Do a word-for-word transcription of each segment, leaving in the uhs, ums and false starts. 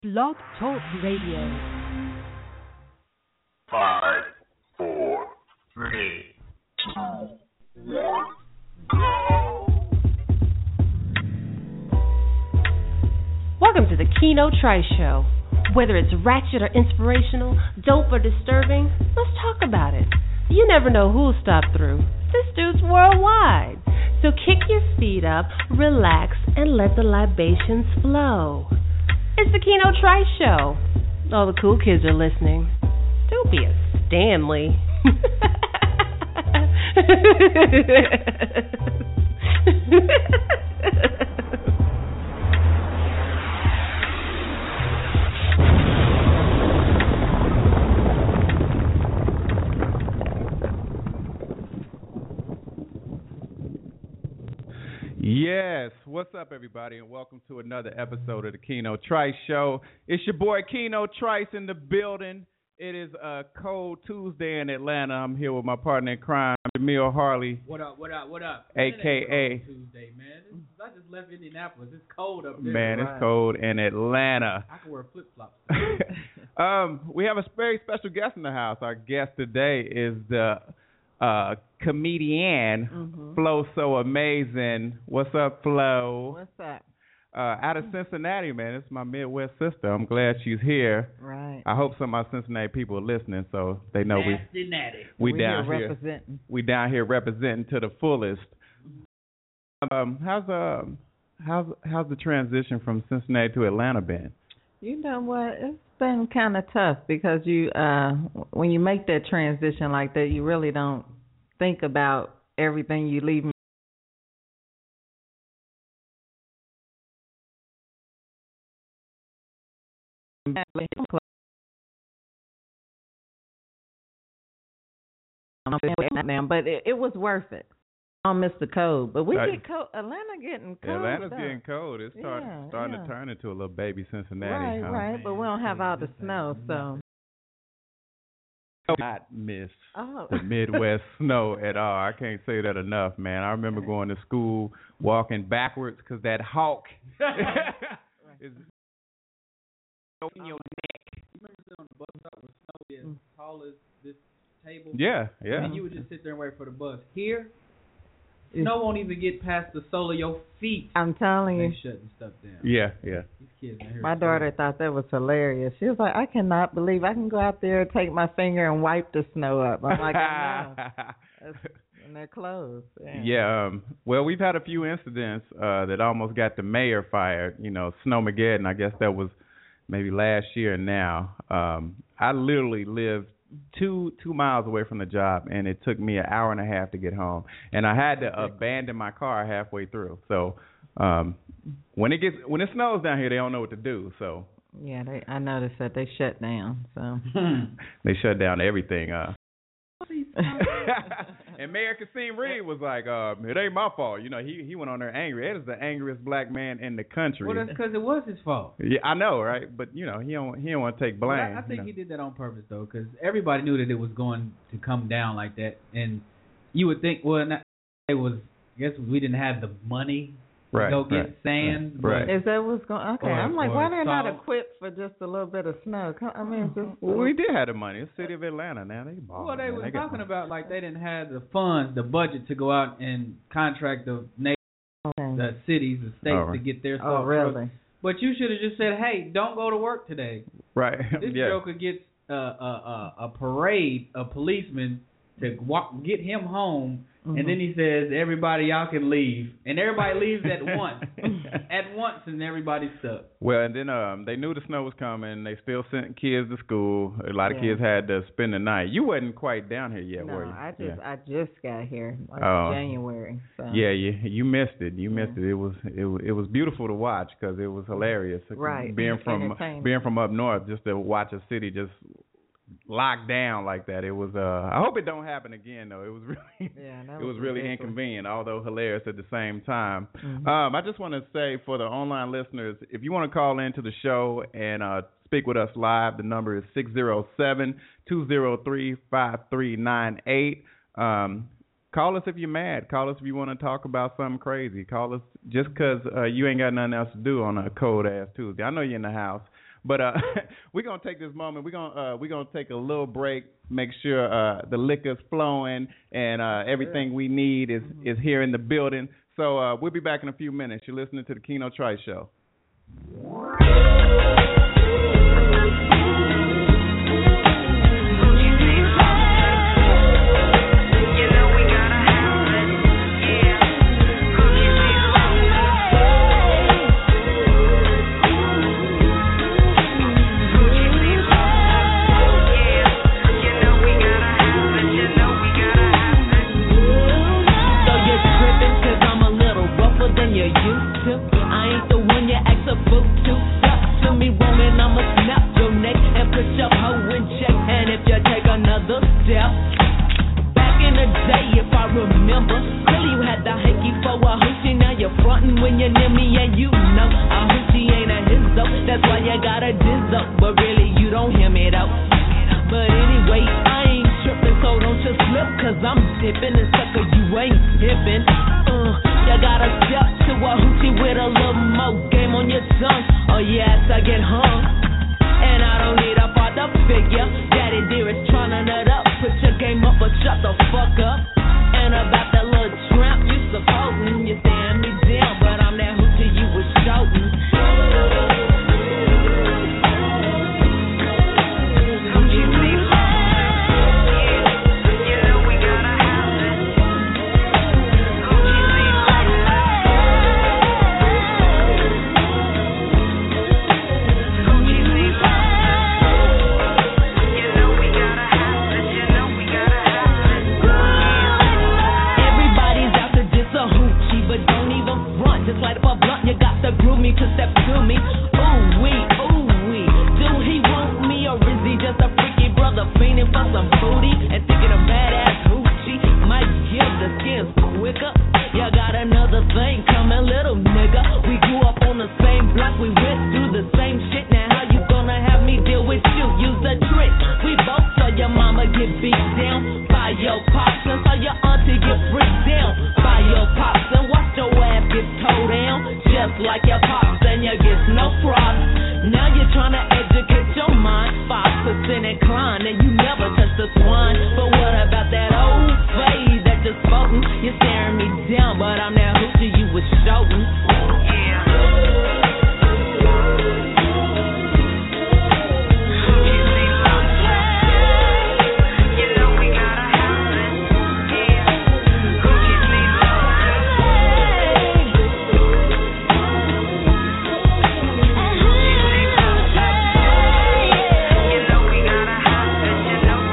Blog Talk Radio. Five, four, three, two, one, go! Welcome to the Keno Trice Show. Whether it's ratchet or inspirational, dope or disturbing, let's talk about it. You never know who'll stop through. This dude's worldwide. So kick your feet up, relax, and let the libations flow. It's the Keno Trice Show. All the cool kids are listening. Don't be a Stanley. Yes, what's up, everybody, and welcome to another episode of the Keno Trice Show. It's your boy Keno Trice in the building. It is a cold Tuesday in Atlanta. I'm here with my partner in crime, Jamil Harley. What up? What up? What up? A K A Tuesday, man. This is, I just left Indianapolis. It's cold up there. Man, right? It's cold in Atlanta. I can wear flip flops. um, we have a very special guest in the house. Our guest today is the uh, comedian mm-hmm. Flo So Amazing. What's up, Flo? What's up? Uh, out of Cincinnati, man. It's my Midwest sister. I'm glad she's here. Right. I hope some of my Cincinnati people are listening, so they know we Cincinnati. we we down here here representing. We down here representing to the fullest. Um, how's uh how's how's the transition from Cincinnati to Atlanta been? You know what? It's been kind of tough because you uh when you make that transition like that, you really don't think about everything you leave. But it, it was worth it. I don't miss the cold, but we Uh, get cold. Atlanta getting cold. Atlanta's stuff. getting cold. It's start, Yeah, starting yeah. to turn into a little baby Cincinnati. Right, huh? right. But we don't have all the snow, so. Not miss Oh. the Midwest snow at all. I can't say that enough, man. I remember going to school walking backwards because that hawk is in your neck. You remember sitting on the bus stop with snow as tall as this table? Yeah, yeah. And you would just sit there and wait for the bus. Here, snow won't even get past the sole of your feet. I'm telling They you. shutting stuff down. Yeah, yeah. These kids out here. My are daughter thought that was hilarious. She was like, I cannot believe I can go out there, take my finger, and wipe the snow up. I'm like, I know. That's, and they're closed. Yeah. Yeah, um, well, we've had a few incidents uh, that almost got the mayor fired. You know, Snowmageddon, I guess that was maybe last year now. Um, I literally lived two two miles away from the job, and it took me an hour and a half to get home. And I had to abandon my car halfway through. So um, when it gets when it snows down here, they don't know what to do. So Yeah, they, I noticed that they shut down. So they shut down everything. Uh. And Mayor Kasim Reed was like, uh, "It ain't my fault." You know, he he went on there angry. Ed is the angriest black man in the country. Well, that's because it was his fault. Yeah, I know, right? But you know, he don't he don't want to take blame. Well, I, I think you know. he did that on purpose, though, because everybody knew that it was going to come down like that, and you would think, well, not, it was. I guess we didn't have the money to Right, go get right, sand. right. but- is that what's going? Okay, Or- I'm like, or why they're not salt. equipped for just a little bit of snow? Come- I mean, just Well, we did have the money. It's the city of Atlanta now. They ball. Well, they man. were They got talking money. about like they didn't have the funds, the budget to go out and contract the na- okay. the cities, the states Oh, right. to get their stuff. Oh, really? But you should have just said, "Hey, don't go to work today." Right. This yeah. joker gets uh, a, a a parade of policemen to walk, get him home, Mhm. and then he says, "Everybody, y'all can leave," and everybody leaves at once, at once, and everybody's stuck. Well, and then um, they knew the snow was coming. They still sent kids to school. A lot of Yeah. kids had to spend the night. You wasn't quite down here yet, No, were you? I just yeah. I just got here like Oh. January. So. Yeah, you you missed it. You missed Yeah. it. It was it was, it was beautiful to watch because it was hilarious. Right. Being from Entertaining. being from up north, just to watch a city just locked down like that. It was. Uh, I hope it don't happen again though. It was really. Yeah, that It was really ridiculous. inconvenient, although hilarious at the same time. Mhm. Um, I just want to say for the online listeners, if you want to call into the show and uh, speak with us live, the number is six zero seven, two zero three, five three nine eight. Um, call us if you're mad. Call us if you want to talk about something crazy. Call us just because uh, you ain't got nothing else to do on a cold-ass Tuesday. I know you're in the house, But uh, we're gonna take this moment. We're gonna uh, we're gonna take a little break. Make sure uh, the liquor's flowing and uh, everything we need is is here in the building. So uh, we'll be back in a few minutes. You're listening to the Keno Trice Show. When you're near me and you know a hoochie ain't a hizzo. That's why you got a dizzo, but really you don't hear me though. But anyway, I ain't tripping, so don't you slip, cause I'm dipping and sucker, you ain't hippin'. Uh, you gotta step to a hoochie with a little more game on your tongue, or yes, I get hung. And I don't need a father figure. Daddy dear is trying to nut up. Put your game up, but shut the fuck up. And about that little tramp you supposing you stand me down, but I'm that hoochie you was shouting. To step to me, ooh wee, ooh wee. Do he want me or is he just a freaky brother fiending for some booty and thinking a badass hoochie might give the skins quicker? You got another thing coming, little nigga. We grew up on the same block, we went through the same shit. Now how you gonna have me deal with you? Use a trick. We both saw your mama get beat down by your pops and saw your auntie get freaked down by your pops and watched your ass get towed down just like your pops. You get no props. Now you're trying to educate your mind. Five percent inclined and you never touch the swine. But what about that old phase that just spoken? You're staring me down, but I'm that hoochie you was shouting. Yeah.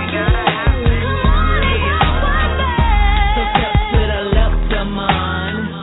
Mine.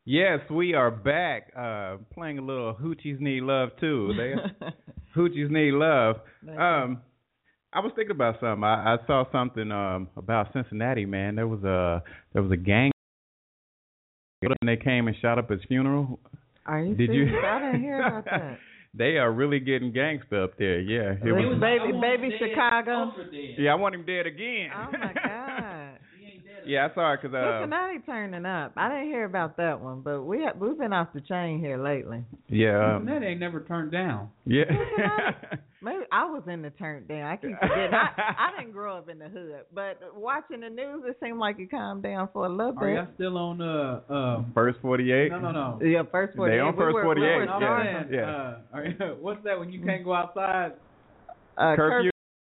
Yes, we are back. Uh, playing a little Hoochies Need Love too. They Hoochies Need Love. Um, I was thinking about something. I, I saw something um about Cincinnati. Man, there was a there was a gang, and they came and shot up his funeral. Are you Did serious? you? I didn't hear about that. They are really getting gangsta up there. Yeah, it It was was, baby, baby Chicago. yeah. I want him dead again. Oh my God. Yeah, I saw it because uh, Cincinnati turning up. I didn't hear about that one, but we have, we've been off the chain here lately. yeah, um, Cincinnati ain't never turned down. yeah. Maybe I was in the turned down. I keep forgetting. I, I didn't grow up in the hood, but watching the news, it seemed like it calmed down for a little bit. Are y'all still on uh uh? First forty-eight. No, no, no. Yeah, first forty-eight. They on We first were- we forty-eight, were I'm yeah. starting. saying, yeah. uh, are you, what's that when you can't go outside? Uh, Curfew.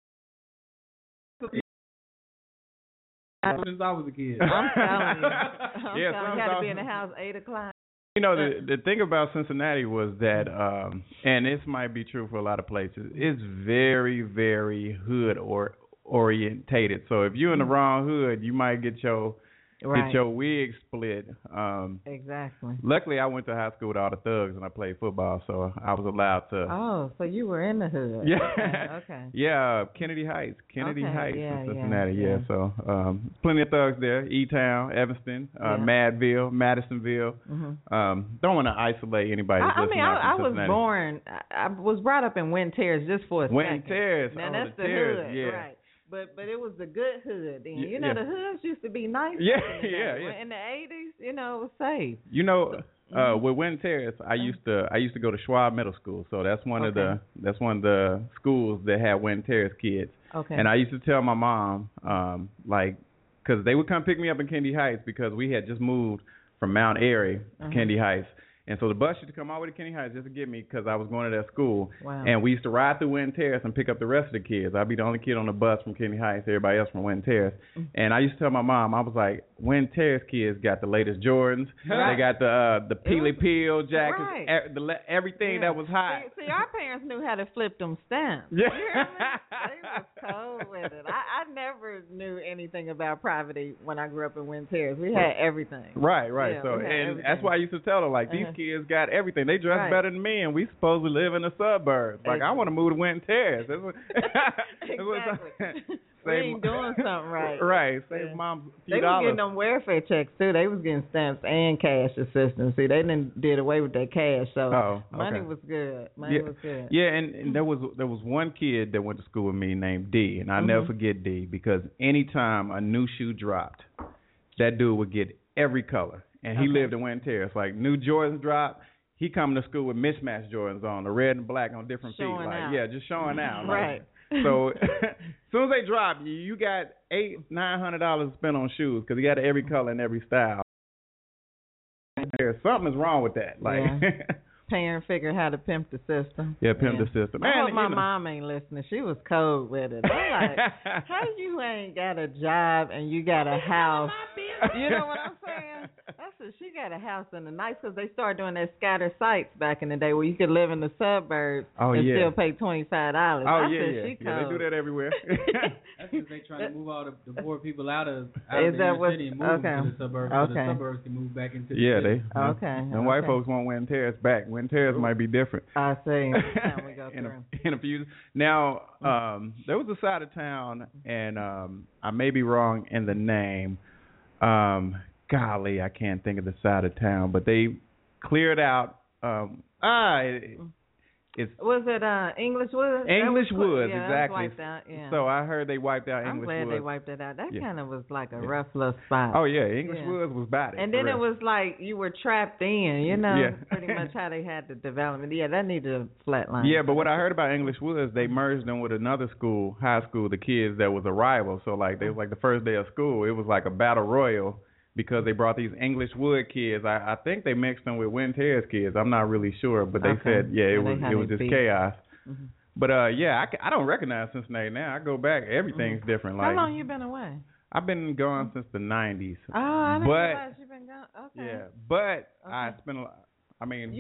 Since I was a kid. I'm telling you. I'm Yeah, telling you, sounds you had to be awesome. in the house eight o'clock. You know, the the thing about Cincinnati was that, um, and this might be true for a lot of places, it's very, very hood or orientated. So if you're in the wrong hood, you might get your Right. get your wig split. Um, Exactly. luckily, I went to high school with all the thugs and I played football, so I was allowed to. Oh, so you were in the hood. Yeah. Okay. okay. Yeah, uh, Kennedy Heights, Kennedy Okay, Heights yeah, in yeah, Cincinnati. Yeah, yeah. so um, plenty of thugs there. E-Town, Evanston, uh, Yeah. Madville, Madisonville. hmm Um, don't want to isolate anybody. I, that's I just mean, not I, I from was Cincinnati. born. I, I was brought up in Wynn Terrace just for a Wynn second. Terrace. Now oh, that's the, the Terrace, hood, yeah. right? But but it was the good hood then. Yeah, You know, yeah. the hoods used to be nice. Yeah, back in the day. yeah, yeah. In the eighties, you know, it was safe. You know, uh, Mhm. with Wynn Terrace, I used to I used to go to Schwab Middle School, so that's one of the Okay. that's one of the schools that had Wynn Terrace kids. Okay. And I used to tell my mom, um, like, because they would come pick me up in Kennedy Heights because we had just moved from Mount Airy to Mhm. Kennedy Heights. And so the bus used to come all the way to Kennedy Heights just to get me because I was going to that school. Wow. And we used to ride through Wynn Terrace and pick up the rest of the kids. I'd be the only kid on the bus from Kennedy Heights, everybody else from Wynn Terrace. Mm. And I used to tell my mom, I was like, Wynn Terrace kids got the latest Jordans. Right. They got the uh, the Peely was- Peel jackets, Right. e- the, le- everything Yeah. that was hot. See, see, our parents knew how to flip them stamps. Yeah. You hear me? They was cold with it. I, I never knew anything about poverty when I grew up in Wynn Terrace. We had everything. Right, right. Yeah, so, we had and everything. that's why I used to tell her, like, these Uh-huh. kids got everything. They dress Right. better than me, and we supposed to live in the suburbs. Like, I want to move to Wynn Terrace. That's what, that's what- Exactly. we save ain't mo- doing something right. Right. Save Yeah. mom a They few was dollars. getting them welfare checks too. They was getting stamps and cash assistance. See, they didn't did away with that cash, so Oh, money okay. was good. Money Yeah. was good. Yeah, and, and there was there was one kid that went to school with me named D, and I'll never Mhm. forget D because anytime a new shoe dropped, that dude would get every color, and he Okay. lived in Wynn Terrace. Like new Jordans dropped, he coming to school with mismatched Jordans on, the red and black on different feet. Showing Like out. yeah, just showing out. Like, Right. So as soon as they drop, you you got eight nine hundred dollars to spend on shoes because he got every color and every style. There's something is wrong with that. Like Parent figured how to pimp the system. yeah, pimp Yeah. the system. I And, hope my you know- mom ain't listening. She was cold with it. I'm like, how you ain't got a job and you got a house? You know what I'm saying? I said she got a house in the nice because they started doing that scatter sites back in the day where you could live in the suburbs Oh, and yeah. still pay twenty five dollars. Oh I yeah, said yeah. she yeah, they cold. do that everywhere. That's because they trying to move all the, the poor people out of, out Is of the that inner what- city and move okay. them to the suburbs so the Okay. suburbs can move back into the yeah, city. they. Okay. And white okay. folks want Wynn Terrace back. Wynn Terrace might be different. I see. Time we go in, through. a, in a few. Now, um, there was a side of town, and um, I may be wrong in the name. Um, golly, I can't think of the side of town, but they cleared out. Um, ah, it, it's Was it uh, English Woods? That English was close. Woods, yeah, exactly. That was wiped out. Yeah. So I heard they wiped out I'm English glad Woods. they wiped it out. That Yeah. kind of was like a Yeah. rough little spot. Oh yeah, English Yeah. Woods was bad. And then it was like you were trapped in, you know, Yeah. pretty much how they had the development. Yeah, that needed a flatline. Yeah, but what I heard about English Woods, they merged them with another school, high school, the kids that was a rival. So like they was like the first day of school, it was like a battle royal because they brought these English Wood kids. I, I think they mixed them with Wynn Terrace kids. I'm not really sure, but they Okay. said yeah, it Yeah, they was had it was it just beat. chaos. Mhm. But uh, yeah, I, ca- I don't recognize Cincinnati now. I go back, everything's different. Like How long you been away? I've been gone since the nineties. Oh, I didn't But- realize you been gone. Okay. Yeah, but I Okay. spent a lot. I mean, You were spent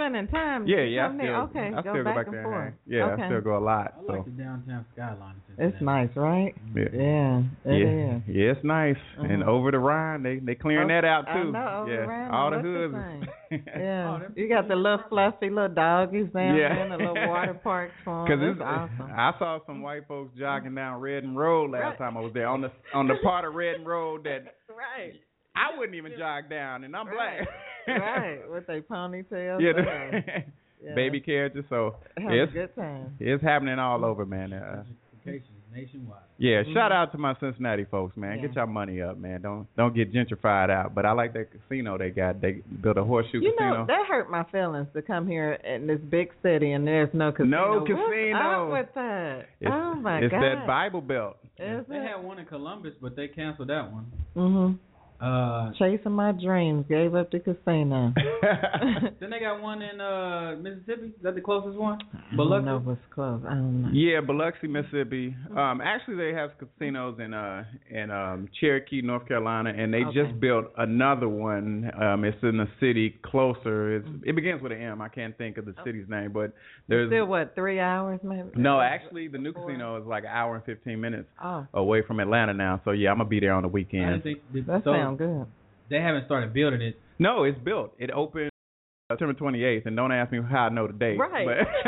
when in time? Yeah, You yeah. I come still, there? Okay, I go still back go back and there. forth. And hang. Yeah, okay. I still go a lot. I So. like the downtown skyline. It's nice, right? Yeah, Yeah, it yeah, is. yeah, it's nice. Uh-huh. And over the Rhine, they they clearing Oh, that out I too. know, over yeah, the Rhine, all the look the hoods. same. Yeah, Oh, them you got the little fluffy little doggies down Yeah. there, and the little water parks for 'em. Cause That's it's, awesome. I saw some white folks jogging down Redden Road last Right. time I was there on the on the part of Redden Road that Right. I wouldn't even jog down, and I'm Right. black. Right, with their ponytails. Yeah, yeah. the Yeah. baby carriages. So Have it's a good time. it's happening all over, man. Uh, Gentrification nationwide. yeah, Mhm. shout out to my Cincinnati folks, man. Yeah. Get your money up, man. Don't don't get gentrified out. But I like that casino they got. They built a horseshoe You casino. know, that hurt my feelings to come here in this big city and there's no casino. No What's casino. up with that? It's, oh my it's God. that Bible Belt. Is They it? had one in Columbus, but they canceled that one. Mhm. Uh, Chasing my dreams, gave up the casino. then they got one in uh Mississippi. Is that the closest one? I don't Biloxi? know what's close. I don't know. Yeah, Biloxi, Mississippi. Um, actually, they have casinos in uh in um Cherokee, North Carolina, and they Okay. just built another one. Um, it's in a city closer. It's, it begins with an M. I can't think of the city's name, but there's Still what? Three hours maybe? no. Actually, the new Four. casino is like an hour and fifteen minutes Oh, away from Atlanta now. So yeah, I'm gonna be there on the I weekend. didn't think that, that so sounds good. they haven't started building it. No, it's built. It opened September twenty-eighth, and don't ask me how I know the date. Right.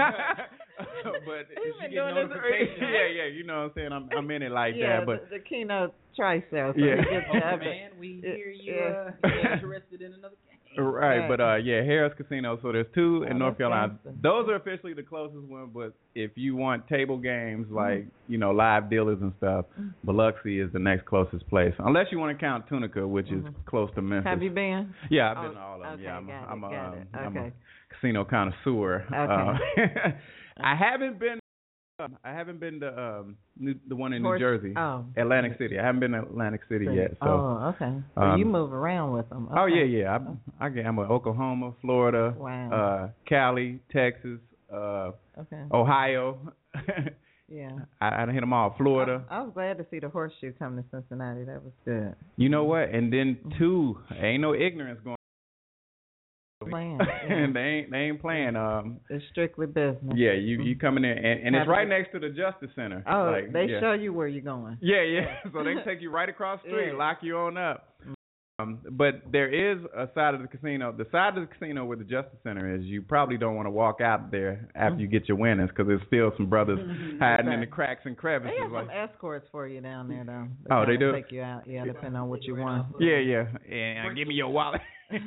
But, but He's you been get doing this notifications. for- Yeah, yeah, you know what I'm saying. I'm I'm in it like yeah, that, but. the, the keynote tri sale. So Yeah. he gets Oh to have man, we it- hear you yeah. uh, you're interested in another game. Right, Right. but uh, yeah, Harris Casino. So there's two in Oh, North that's Carolina. awesome. Those are officially the closest one. But if you want table games Mm-hmm. like you know live dealers and stuff, Biloxi is the next closest place. Unless you want to count Tunica, which is Mhm. close to Memphis. Have you been? Yeah, I've Oh, been to all of them. okay, yeah, I'm, got a, it, I'm, a, got um, it. I'm Okay. a casino connoisseur. Okay. Uh, I haven't been. I haven't been to um, New, the one in Horse- New Jersey, Oh. Atlantic City. I haven't been to Atlantic City yet. So. oh, okay. So um, you move around with them. Oh yeah, Okay. yeah. I, I get, I'm with Oklahoma, Florida, Wow. uh, Cali, Texas, uh, Okay. Ohio. Yeah. I, I hit them all. Florida. I, I was glad to see the horseshoe come to Cincinnati. That was good. You know what? And then two, ain't no ignorance going. Playing. And they ain't they ain't playing. Um, It's strictly business. yeah, you you come in there and, and it's Have right you- next to the Justice Center. Oh, Like, they yeah. show you where you're going. Yeah, yeah. So they can take you right across the street, Yeah. lock you on up. Um, but there is a side of the casino. The side of the casino where the Justice Center is, you probably don't want to walk out there after you get your winnings because there's still some brothers hiding in the cracks and They crevices. have Like, some escorts for you down there, though. Oh, they kinda do? Take you out, yeah, depending on what you want. yeah, yeah. And uh, give me your wallet.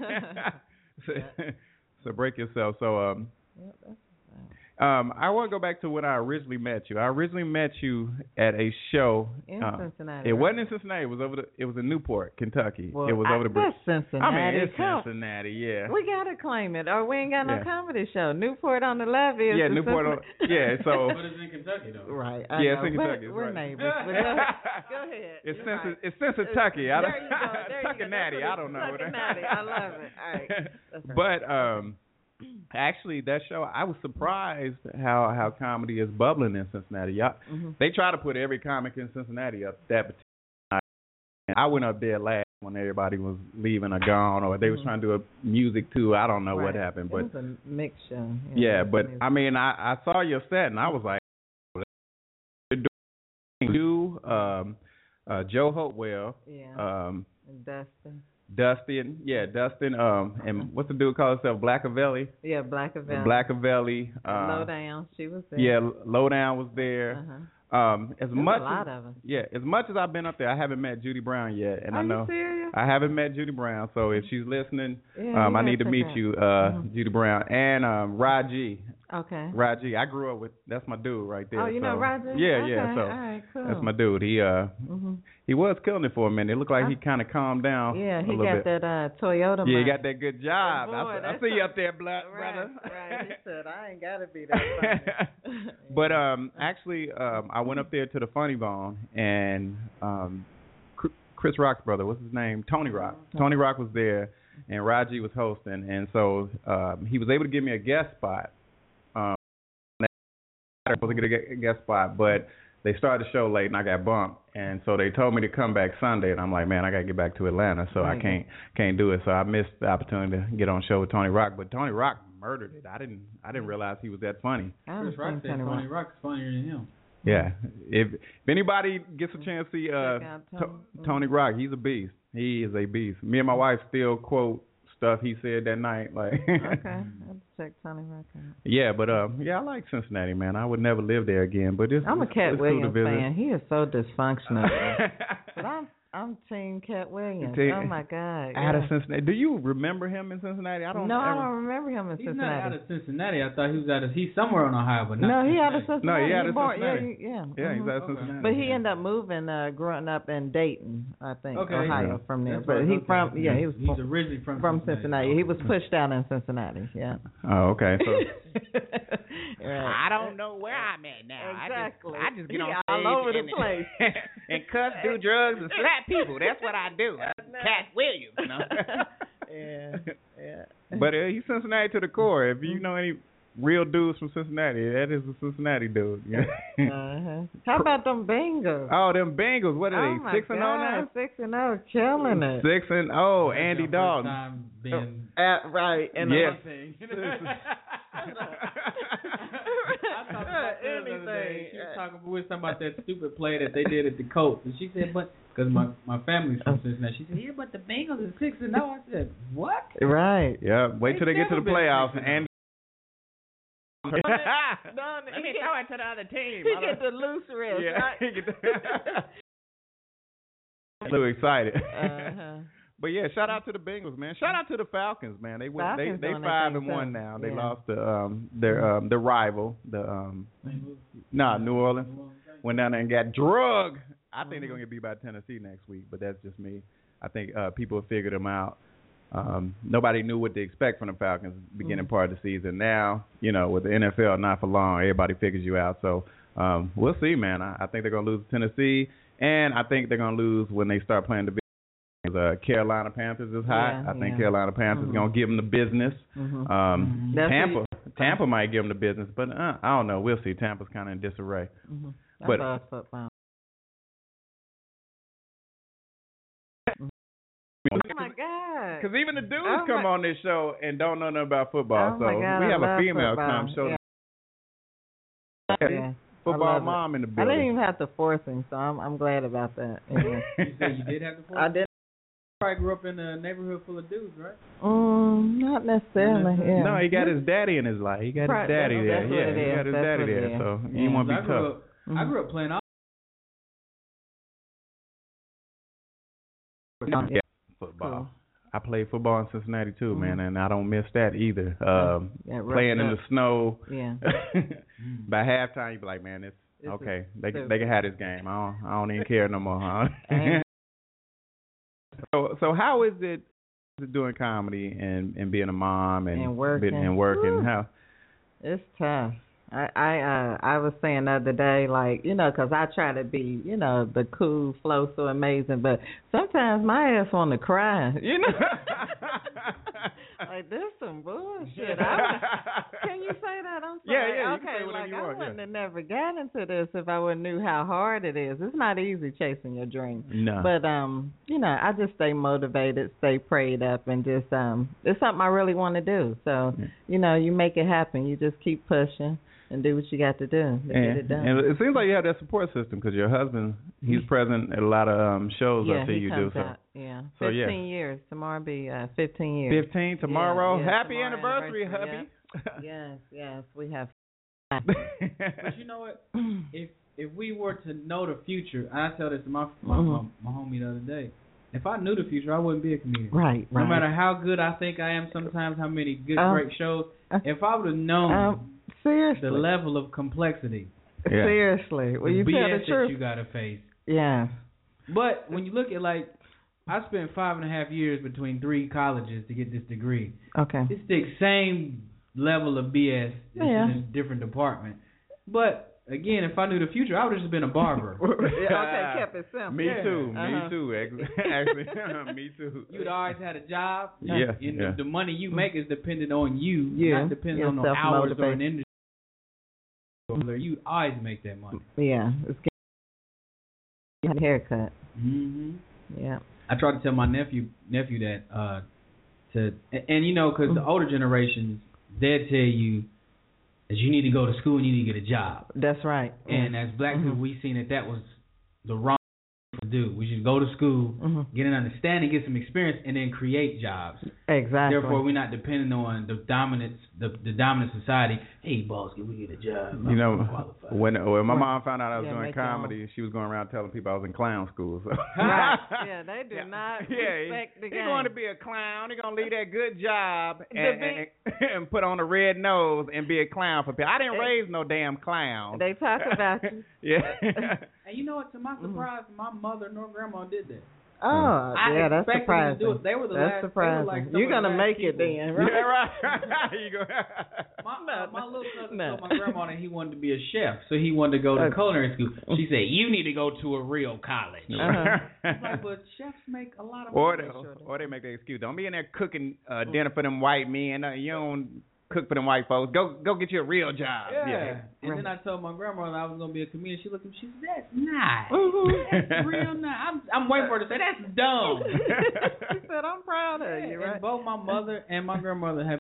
so, so break yourself. So um, Yep, that's um, I want to go back to when I originally met you. I originally met you at a show in uh, Cincinnati. It right? wasn't in Cincinnati. It was over the. It was in Newport, Kentucky. Well, it was I, over the bridge. that's Cincinnati. I mean, it's Come- Cincinnati. Yeah. We gotta claim it, or we ain't got no Yeah. comedy show. Newport on the levee is Yeah, the Newport on- Cincinnati- yeah, so- But it's in Kentucky though. right. I Yeah, know. it's in We're- Kentucky, it's We're, right. neighbors. But go, go ahead. It's You're Cincinnati. right. It's Cincinnati. I don't. There you go. There you go. Tuckanatty. That's I don't know. what it is. Tuckanatty. I love it. All right. That's right. But um, actually, that show, I was surprised how how comedy is bubbling in Cincinnati. Y'all, Mhm. they try to put every comic in Cincinnati up that particular night. And I went up there last when everybody was leaving or gone, or they was Mhm. trying to do a music too. I don't know what Right. happened, It but was a mix show. yeah. But it I mean, I I saw your set and I was like, you, um, uh, Joe Hopewell, yeah. um, and Dustin. Dustin, yeah, Dustin, um, and what's the dude called himself? Blackavelli, Yeah, Blackavelli. Blackavelli, uh, Lowdown. She was there. yeah, Lowdown was there. Uh-huh. Um, as There's much a lot as, of us. yeah, as much as I've been up there, I haven't met Judy Brown yet, and Are I know you serious? I haven't met Judy Brown. So if she's listening, Yeah, um, you I need gotta to meet check out. you, uh, Mhm. Judy Brown, and um, Raji. Okay. Raji, I grew up with. That's my dude right there. Oh, you know so, Roger? Yeah, okay. yeah. So all right, cool. that's my dude. He uh Mhm. he was killing it for a minute. It looked like he Uh, kind of calmed down. Yeah, a he little got bit. that uh Toyota. Yeah, he money. got that good job. Boy, I, I that's see you a- up there, black Right, brother. right. He said, I ain't gotta be that funny. But um, actually, um, I went up there to the Funny Bone, and um, Cr- Chris Rock's brother, what's his name? Tony Rock. Tony Rock was there, and Raji was hosting, and so um, he was able to give me a guest spot. Um, I was supposed to get a guest spot, but they started the show late, and I got bumped, and so they told me to come back Sunday, and I'm like, man, I gotta get back to Atlanta, so I Right. can't can't do it. So I missed the opportunity to get on the show with Tony Rock, but Tony Rock murdered it. I didn't I didn't realize he was that funny. Chris Rock said Tony Rock is funnier than him. Yeah. If if anybody gets a chance to see uh, Tony. T- Tony Rock, he's a beast. He is a beast. Me and my wife still quote stuff he said that night. Like, okay, I'll check Tony Rock out. Yeah, but uh, yeah, I like Cincinnati, man. I would never live there again. But it's, I'm a it's, Cat it's Williams cool to visit. fan. He is so dysfunctional. But I'm I'm Team Cat Williams. Team- oh my God. Out of yeah. Cincinnati. Do you remember him in Cincinnati? I don't. No, ever... I don't remember him in He's Cincinnati. not out of Cincinnati. I thought he was out of. He's somewhere in Ohio, but not no, he out of Cincinnati. Cincinnati. No, he out of born, Cincinnati. Yeah, yeah. Yeah, he's mhm. out of Okay. Cincinnati. But he ended up moving, uh, growing up in Dayton, I think, Okay. Ohio, Yeah. from there. That's but right, he okay. from, yeah, he was He's from, originally from from Cincinnati. Cincinnati. He was pushed out in Cincinnati. Yeah. Oh, okay. So Right. I don't know where I'm at now. Exactly. I just, I just get He on all stage over the and, place. and cuss, do drugs, and slap people. That's what I do. Cat Williams, you know. yeah, yeah. But uh, he's Cincinnati to the core. If you know any real dudes from Cincinnati, that is a Cincinnati dude. Yeah. Uh-huh. How about them Bengals? Oh, them Bengals. What are Oh they? my Six and oh God, now. Six and oh, killing it. Six and oh, That's Andy your first Dalton. time being At, right. And Yes. anything. I talked about that the other day. She was talking with something about that stupid play that they did at the Colts, and she said, "But because my my family's from Cincinnati," she said, "Yeah, but the Bengals is six and zero." I said, "What?" Right. Yeah. Wait till they get to the They've never been playoffs six and and Andy. Let me throw it to the other team. He get the loose wrist, Yeah. right? he get the- So excited. Uh-huh. But yeah, shout out to the Bengals, man. Shout out to the Falcons, man. They went, they Falcons they doing their five thing, and one too. now. They Yeah. lost to um their um the rival, the um nah New Orleans. Went down there and got drugged. I think they're gonna get beat by Tennessee next week, but that's just me. I think uh people have figured them out. Um, nobody knew what to expect from the Falcons beginning part of the season. Now, you know, with the N F L not for long, everybody figures you out. So um, we'll see, man. I, I think they're gonna lose to Tennessee, and I think they're gonna lose when they start playing the big games. Uh, Carolina Panthers is hot. Yeah, I think yeah. Carolina Panthers Mhm. gonna give them the business. Mhm. Um, That's Tampa, Tampa might give them the business, but uh, I don't know. We'll see. Tampa's kind of in disarray. Mm-hmm. But- I love football. Oh my God! Because even the dudes Oh come my- on this show and don't know nothing about football. Oh so my God, we I have a love female football. come show Yeah. the Yeah. football I love it. mom in the I building. didn't even have to force him, so I'm I'm glad about that. Yeah. You said you did have to. I did. Probably grew up in a neighborhood full of dudes, right? Mm, not necessarily. Yeah. No, he got his daddy in his life. He got Right, his daddy that's- there. that's what Yeah, it he is. got his That's daddy what it there. is. So Yeah. he won't I be grew tough. up. I grew up playing all. Yeah, football. Cool. I played football in Cincinnati too, man, and I don't miss that either. Um, Yeah, roughed playing in up. the snow. Yeah. By halftime, you be like, man, it's, It's okay. a- they it's a- they can have this game. I don't I don't even care no more. Huh? Ain't- so so how is it doing comedy and, and being a mom and And working. being- and working? Woo. How? It's tough. I I uh I was saying the other day, like, you know, 'cause I try to be, you know, the cool flow so amazing, but sometimes my ass want to cry, you know. Like, this some bullshit. I would, can you say that? I'm sorry. Yeah, yeah, you okay, can say whatever like you I want, wouldn't yeah. have never got into this if I would knew how hard it is. It's not easy chasing your dream. No. But um, you know, I just stay motivated, stay prayed up, and just um, it's something I really want to do. So, Yeah. you know, you make it happen. You just keep pushing and do what you got to do to and, get it done. and it seems like you have that support system because your husband, he's present at a lot of um, shows yeah, I see he you comes do. So out. Yeah, so, yeah. fifteen years. Tomorrow will be uh, fifteen years. fifteen tomorrow. Yeah, yeah, Happy tomorrow anniversary, anniversary, hubby. Yes, yes, we have. But you know what? If if we were to know the future, and I tell this to my my, Mhm. my my homie the other day. If I knew the future, I wouldn't be a comedian. Right, No right. matter how good I think I am, sometimes how many good Um, great shows. uh, If I would have known Um, seriously, the level of complexity, Yeah. seriously. Well, the you B S tell the that truth. you gotta face. Yeah. But when you look at like, I spent five and a half years between three colleges to get this degree. Okay. It's the same level of B S, just Yeah. in a different department. But again, if I knew the future, I would have just been a barber. Yeah, okay, kept it simple. Me Yeah. too. Uh-huh. Me too. Actually, actually. me too. You'd always had a job. Yeah, And yeah. the, the money you make is dependent on you, Yeah, not dependent you're on the hours or an self-motivated. industry. You always make that money. Yeah. It's getting a haircut. hmm Yeah. I tried to tell my nephew nephew that uh, to and, and you know because the older generations they'll tell you that you need to go to school and you need to get a job. That's right. And as black mm-hmm. people, we seen that that was the wrong thing to do. We should go to school, mm-hmm. get an understanding, get some experience, and then create jobs. Exactly. Therefore, we're not depending on the dominant, the, the dominant society. Hey, boss, can we get a job? I'm you know, when when my mom found out I was yeah, doing comedy, she was going around telling people I was in clown school. So. Right. Yeah, they do yeah. not yeah, respect the he, game. He's going to be a clown. He's going to leave that good job and, and, and put on a red nose and be a clown for people. I didn't raise no damn clown. They talk about you. Yeah. And you know what? To my surprise, mm-hmm. my mother nor grandma did that. Oh, I yeah, that's surprising. Them to do it. They were the that's last. surprising. Like You're gonna make people. it then, right? Yeah, right. you go. my, uh, my little cousin no. told my grandma that he wanted to be a chef, so he wanted to go to okay. culinary school. She said, "You need to go to a real college." Uh-huh. Like, but chefs make a lot of or money. They, or they make the excuse. Don't be in there cooking uh, dinner for them white men. Uh, you don't cook for them white folks. Go go get you a real job. Yeah. yeah. And right. then I told my grandmother I was gonna be a comedian. She looked at me. She said, "That's nice. That's real nice." I'm I'm waiting for her to say that's dumb. She said, "I'm proud of yeah, you." Right. And both my mother and my grandmother have.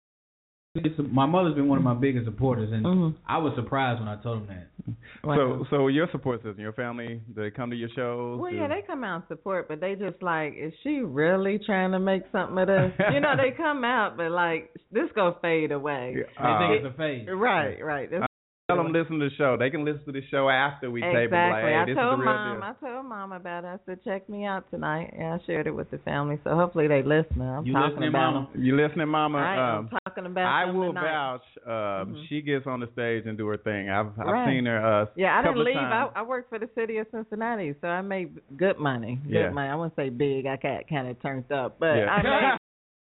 My mother's been one of my biggest supporters, and mm-hmm. I was surprised when I told them that. So, so your support system, your family, they come to your shows? Well, yeah, they come out and support, but they just like, is she really trying to make something of this? You know, they come out, but like, this gonna fade away. Yeah. Uh, they think it's a fade. Right, right. That's Tell them listen to the show. They can listen to the show after we exactly. tape it. Like, hey, I this told is the real mom. deal. I told mom about it. I said, check me out tonight. And I shared it with the family. So hopefully they listen. I'm you talking listening, about Mama? them. You listening, Mama? I um, am talking about I them will tonight. vouch. Um, mm-hmm. She gets on the stage and do her thing. I've I've right. seen her. Uh, yeah, I didn't leave. I, I, I worked for the city of Cincinnati, so I made good money. Good yeah. money. I wouldn't say big. I got kind of turned up, but yeah. I made.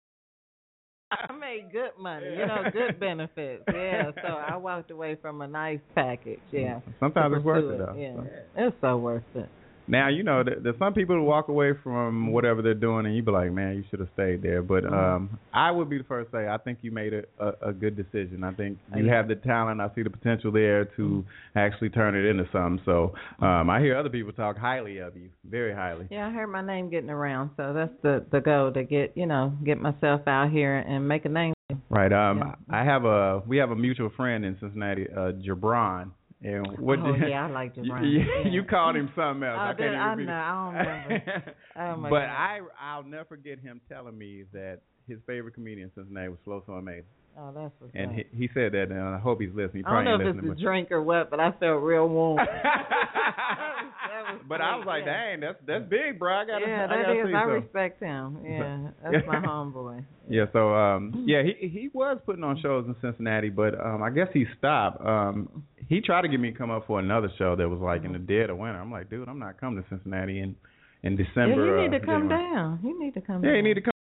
I made good money, you know, good benefits. Yeah, so I walked away from a nice package. Yeah. Sometimes it's worth it, it though. Yeah, so. It's so worth it. Now, you know, there, there's some people who walk away from whatever they're doing, and you be like, man, you should have stayed there. But um, I would be the first to say, I think you made a, a, a good decision. I think you yeah. have the talent. I see the potential there to mm-hmm. actually turn it into something. So um, I hear other people talk highly of you, very highly. Yeah, I heard my name getting around, so that's the, the goal, to get, you know, get myself out here and make a name. Right. Um, yeah. I have a, we have a mutual friend in Cincinnati, uh, Jabron. And what oh, you, yeah, I like Jabron. You, yeah. you called him something else. Oh, I can't I even know. I don't remember. Oh, my but God. I, I'll never forget him telling me that his favorite comedian since his name was Flo So Amazing. Oh, that's what's And he, he said that, and I hope he's listening. He I don't know if it's the drink or what, but I felt real warm. that was, that was but sweet, I was like, yeah. dang, that's that's big, bro. I gotta, yeah, that I gotta is. see I so. respect him. Yeah, that's my homeboy. Yeah, so um, yeah, he he was putting on shows in Cincinnati, but um, I guess he stopped. Um, he tried to get me to come up for another show that was like in the dead of winter. I'm like, dude, I'm not coming to Cincinnati in in December. Yeah, you need uh, to come January. down. You need to come. Yeah, down. you need to come.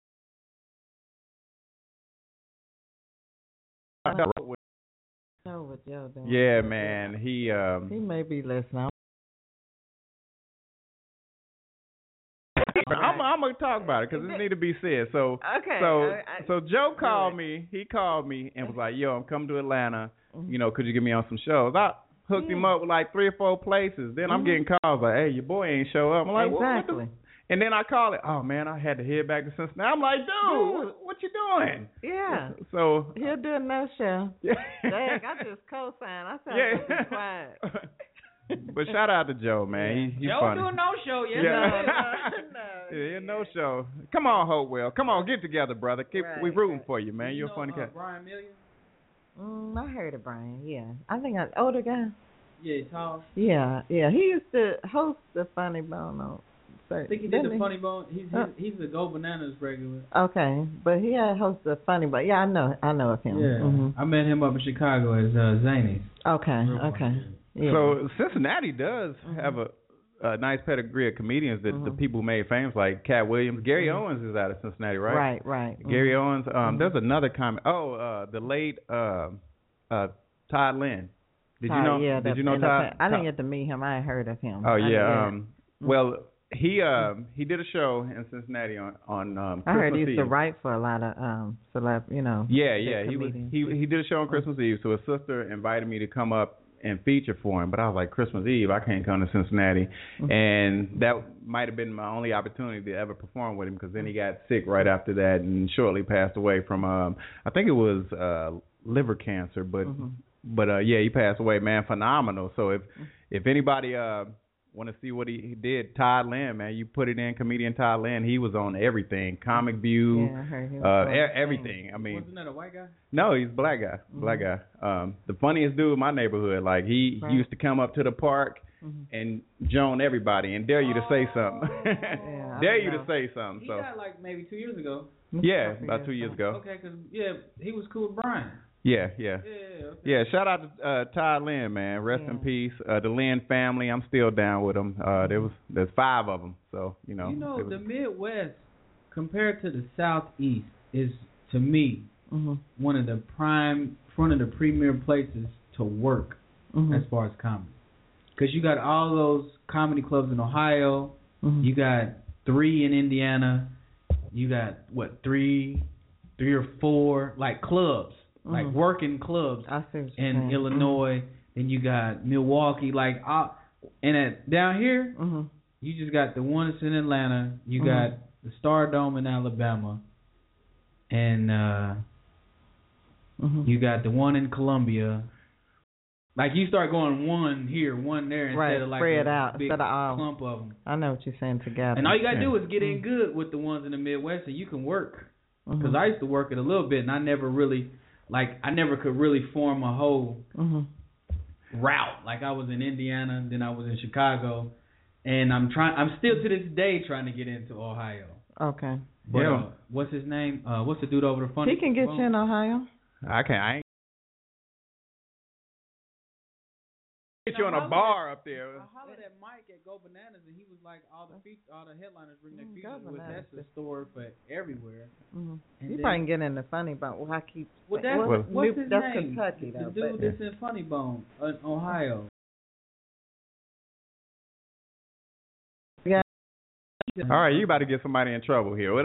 I know what Joe doing. Yeah, man, he um, he may be listening. I'm, I'm gonna talk about it because it need to be said. So, okay. So, I, I, so Joe called me. He called me and was like, "Yo, I'm coming to Atlanta. You know, could you get me on some shows?" I hooked yeah. him up with like three or four places. Then mm-hmm. I'm getting calls like, "Hey, your boy ain't show up." I'm like, exactly. What, what the? And then I call it. Oh man, I had to head back to Cincinnati. I'm like, dude, what, what you doing? Yeah. So he'll do a no show. Yeah. Dang, I just co-signed. I said, yeah. be quiet. But shout out to Joe, man. He, he's Joe funny. do a no show, yeah. Yeah, yeah, no show. Come on, Hopewell. Come on, get together, brother. Keep, right, we rooting right. for you, man. You You're know, a funny uh, cat. Brian Million? Mm, I heard of Brian. Yeah, I think I older guy. Yeah, tall. Yeah, yeah. He used to host the Funny Bone on. I think he did the he? Funny Bone. He's he's, he's the Go Bananas regular. Okay, but he had hosted the Funny Bone. Yeah, I know. I know of him. Yeah, mm-hmm. I met him up in Chicago as uh, Zany. Okay, okay. Yeah. So Cincinnati does mm-hmm. have a, a nice pedigree of comedians that mm-hmm. the people who made famous, like Cat Williams. Gary mm-hmm. Owens is out of Cincinnati, right? Right, right. Mm-hmm. Gary Owens. Um, mm-hmm. There's another comic. Oh, uh, the late uh, uh, Todd Lynn. Did Todd, you know? Yeah, did you know Todd? I didn't get to meet him. I heard of him. Oh yeah. Um, mm-hmm. Well. He um he did a show in Cincinnati on on um, Christmas I heard he used Eve. to write for a lot of um celeb, you know. Yeah, yeah. He was comedians. he he did a show on Christmas Eve. So his sister invited me to come up and feature for him. But I was like, Christmas Eve, I can't come to Cincinnati, mm-hmm. and that might have been my only opportunity to ever perform with him because then he got sick right after that and shortly passed away from um, I think it was uh, liver cancer, but mm-hmm. but uh, yeah, he passed away. Man, phenomenal. So if if anybody uh. want to see what he, he did, Todd Lynn, man, you put it in, comedian Todd Lynn, he was on everything, Comic View, yeah, I heard he was uh, e- everything. I mean, wasn't that a white guy? No, he's a black guy, mm-hmm. black guy. Um, the funniest dude in my neighborhood. Like he, right. he used to come up to the park mm-hmm. and joan everybody and dare you to say something, yeah, dare you to say something. He so died like maybe two years ago. Yeah, about two years ago. Okay, because yeah, he was cool with Brian. Yeah, yeah. Yeah, okay. yeah, shout out to uh, Todd Lynn, man. Rest yeah. in peace. Uh, the Lynn family, I'm still down with them. Uh, there was there's five of them, so you know. You know, was, the Midwest compared to the Southeast is to me mm-hmm. one of the prime, one of the premier places to work mm-hmm. as far as comedy, because you got all those comedy clubs in Ohio, mm-hmm. you got three in Indiana, you got what three, three or four like clubs. Like mm-hmm. working clubs in saying. Illinois, mm-hmm. then you got Milwaukee, like uh, and at down here, mm-hmm. you just got the one that's in Atlanta, you mm-hmm. got the Stardome in Alabama, and uh, mm-hmm. you got the one in Columbia. Like you start going one here, one there, instead right, of like spread a out, big instead of all. clump of them. I know what you're saying together. And all you gotta yeah. do is get in good with the ones in the Midwest, and you can work. Because mm-hmm. I used to work it a little bit, and I never really. Like, I never could really form a whole mm-hmm. route. Like, I was in Indiana, then I was in Chicago, and I'm trying. I'm still to this day trying to get into Ohio. Okay. But, yeah. Uh, what's his name? Uh, what's the dude over the front? He can get phone? you in Ohio. I can't. I ain't get you on a bar up there. I hollered at Mike at Go Bananas, and he was like, "All the feet, all the headliners bring their features with. That's the store for everywhere." Mm-hmm. You probably can get in the Funny Bone. Well, I keep. Well, that's, well, what's his that's name? Kentucky, though. The dude but, that's in Funny Bone, in Ohio. Yeah. All right, you about to get somebody in trouble here.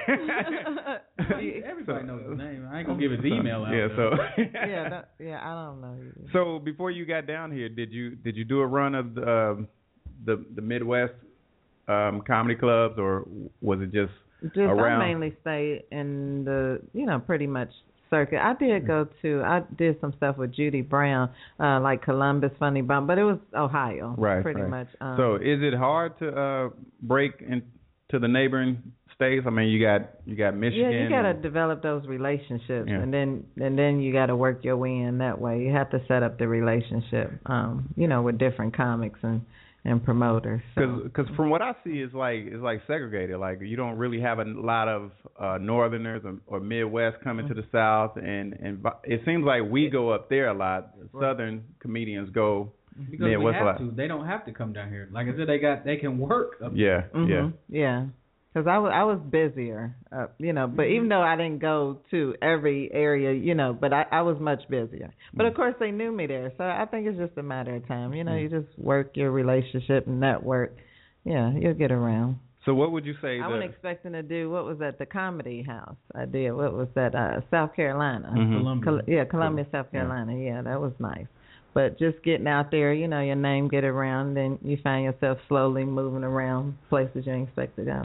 Everybody knows his name. I ain't gonna give his email out. Yeah, though. so yeah, that, yeah, I don't know. So before you got down here, did you did you do a run of the um, the, the Midwest um, comedy clubs, or was it just just around? I mainly stayed in the you know pretty much circuit. I did go to I did some stuff with Judy Brown, uh, like Columbus, Funny Bone, but it was Ohio, right? Pretty right. much. Um, so is it hard to uh, break into the neighboring states? I mean, you got you got Michigan. Yeah, you got to develop those relationships, yeah. and then and then you got to work your way in that way. You have to set up the relationship, um, you know, with different comics and, and promoters. Because so. from what I see, it's like it's like segregated. Like you don't really have a lot of uh, Northerners or, or Midwest coming mm-hmm. to the South, and and it seems like we go up there a lot. Right. Southern comedians go. Because Midwest we have to. They don't have to come down here. Like I said, they got they can work up yeah, mm-hmm. yeah, yeah. Because I was I was busier, uh, you know. But even though I didn't go to every area, you know, but I, I was much busier. But of course, they knew me there, so I think it's just a matter of time. You know, you just work your relationship and network. Yeah, you'll get around. So what would you say? I the... wasn't expecting to do what was that? The Comedy House. I did. What was that? Uh, South Carolina. Mm-hmm. Columbia. Col- yeah, Columbia, South Carolina. Yeah. yeah, that was nice. But just getting out there, you know, your name get around, then you find yourself slowly moving around places you ain't expect to go.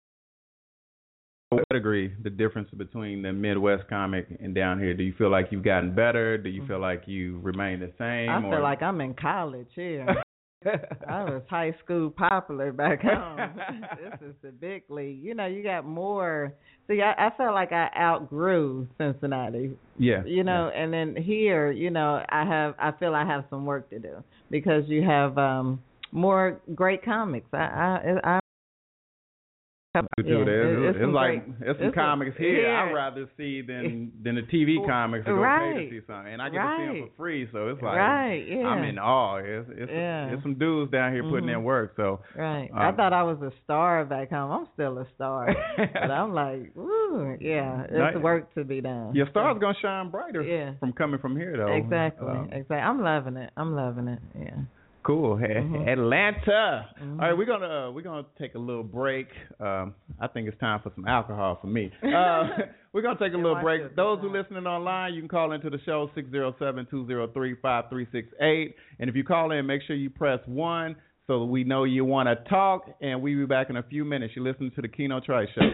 I would agree. The difference between the Midwest comic and down here. Do you feel like you've gotten better? Do you feel like you remain the same? I or? feel like I'm in college here. I was high school popular back home. This is the big league. You know, you got more. See, I, I felt like I outgrew Cincinnati. Yeah. You know, yeah. and then here, you know, I have. I feel I have some work to do because you have um, more great comics. I. I, I Yeah, it's, it's, it's like great, there's some it's comics a, here yeah. I'd rather see than than the T V comics to go right. pay to see something, and I get right. to see them for free. So it's like right, yeah. I'm in awe. It's it's, yeah. it's some dudes down here putting mm-hmm. in work. So right, um, I thought I was a star back home. I'm still a star, but I'm like, woo, yeah, it's no, work to be done. Your star's gonna shine brighter yeah. from coming from here, though. Exactly, uh, exactly. I'm loving it. I'm loving it. Yeah. Cool. Mm-hmm. Atlanta. Mm-hmm. All right, we're gonna uh, we're gonna take a little break. Um, I think it's time for some alcohol for me. Uh, we're gonna take a little break. Those who listening online, you can call into the show six zero seven, two zero three, five three six eight. And if you call in, make sure you press one so we know you want to talk. And we'll be back in a few minutes. You're listening to the Keno Trice Show.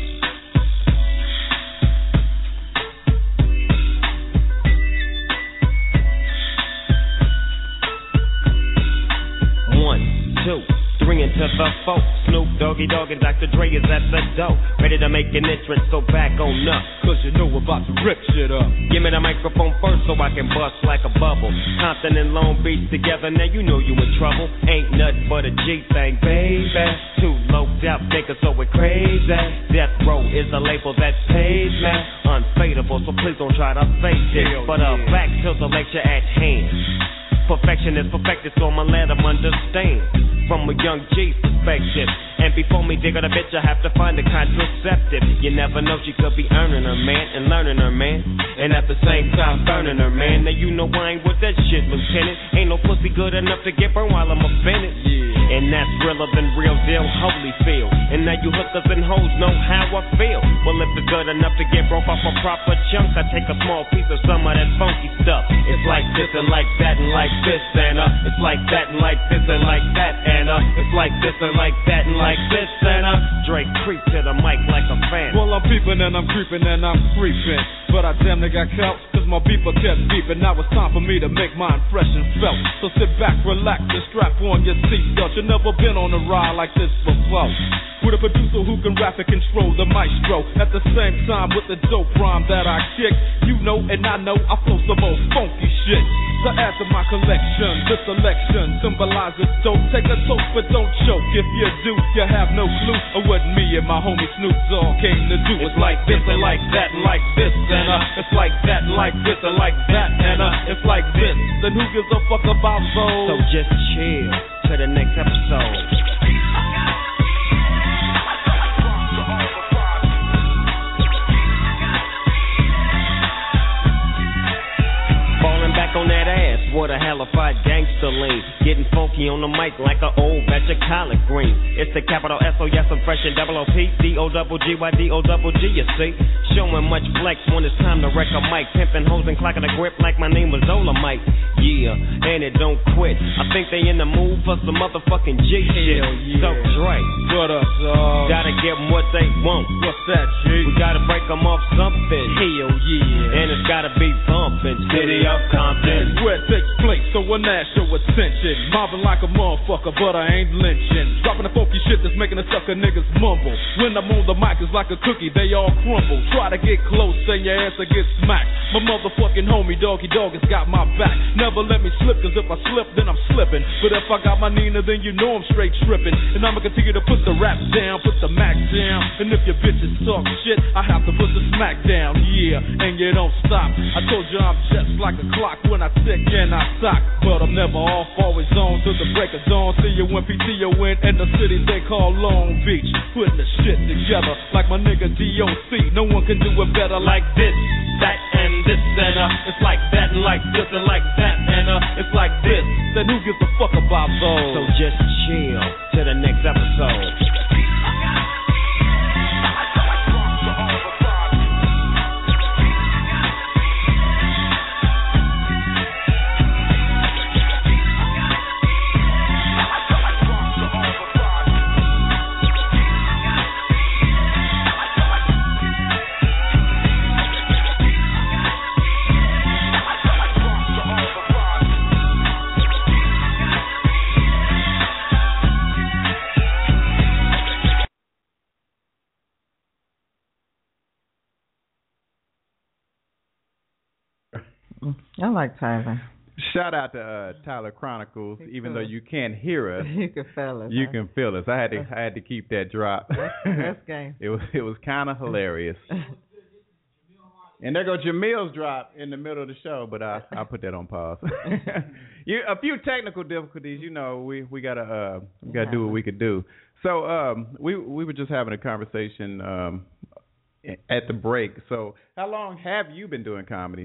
Two, three into the four. Snoop Doggy Dogg and Doctor Dre is at the door, ready to make an entrance, so back on up, cause you know we're about to rip shit up. Give me the microphone first so I can bust like a bubble. Compton and Long Beach together, now you know you in trouble. Ain't nothing but a G thing, baby. Too low out niggas, so we're crazy. Death Row is a label that pays me. Unfadable, so please don't try to fake it. But uh, back to the lecture at hand. Perfection is perfected, so I'ma let them understand from a young G's perspective. And before me dig on a bitch, I have to find a contraceptive. You never know, she could be earning her man and learning her man, and at the same time burning her man. Now you know I ain't with that shit, Lieutenant. Ain't no pussy good enough to get burned while I'm offended. Yeah. And that's realer than real deal, Holyfield. And now you hookers and hoes know how I feel. Well, if it's good enough to get broke off a proper chunk, I take a small piece of some of that funky stuff. It's like this and like that and like this and uh, it's like that and like this and like that and uh, it's like this and like that and like this and uh, Drake creep to the mic like a fan. Well, I'm peeping and I'm creeping and I'm creeping, but I damn near got caught cause my beeper kept beeping. Now it's time for me to make my impression felt. So sit back, relax, and strap on your seatbelt. You've never been on a ride like this before, with a producer who can rap and control the maestro. At the same time with the dope rhyme that I kick, you know and I know I flow some old funky shit. To add to my collection, this selection symbolizes dope. Take a toast but don't choke. If you do, you have no clue of what me and my homie Snoop Dogg came to do. It's like this and like that and like this and uh, it's like that and like this and like that and uh, it's like this. Then who gives a fuck about those? So just chill to the next episode. On that ass, what a hellified gangster lean. Getting funky on the mic like an old batch of collard greens. It's the capital S O, yes, I'm fresh and double O P. D O double G Y D O double G, you see. Showing much flex when it's time to wreck a mic. Pimping hoes and clocking a grip like my name was Dolomite. Yeah, and it don't quit. I think they in the mood for some motherfucking G shit. Yeah. So Dre, what up, dog? Gotta give them what they want. What's that, G? We gotta break them off something. Hell yeah. And it's gotta be bumping. City of Compton. It's where it takes place, so when that show attention. Mobbing like a motherfucker, but I ain't lynching. Dropping the funky shit that's making the sucker niggas mumble. When I'm on the mic, it's like a cookie, they all crumble. Try to get close, then your ass will get smacked. My motherfucking homie, Doggy Dogg, has got my back. Never let me slip, cause if I slip, then I'm slipping. But if I got my Nina, then you know I'm straight tripping. And I'ma continue to put the rap down, put the Mac down. And if your bitches talk shit, I have to put the smack down. Yeah, and you don't stop. I told you I'm just like a clock. When I tick and I sock, but I'm never off, always on till the break of dawn. See you when P T O in, in the city they call Long Beach. Putting the shit together like my nigga D O C. No one can do it better like this, that, and this, and uh, it's like that, and like this, and like that, and uh, it's like this. Then who gives a fuck about those? So just chill to the next episode. I like Tyler. Shout out to uh, Tyler Chronicles. He Even cool. though you can't hear us, you can feel us. You huh? can feel us. I had to, I had to keep that drop. That's, that's game. It was, it was kind of hilarious. And there go Jamil's drop in the middle of the show, but I, I'll put that on pause. you, a few technical difficulties, you know. We we gotta uh, we gotta do what we could do. So um, we we were just having a conversation um, at the break. So how long have you been doing comedy?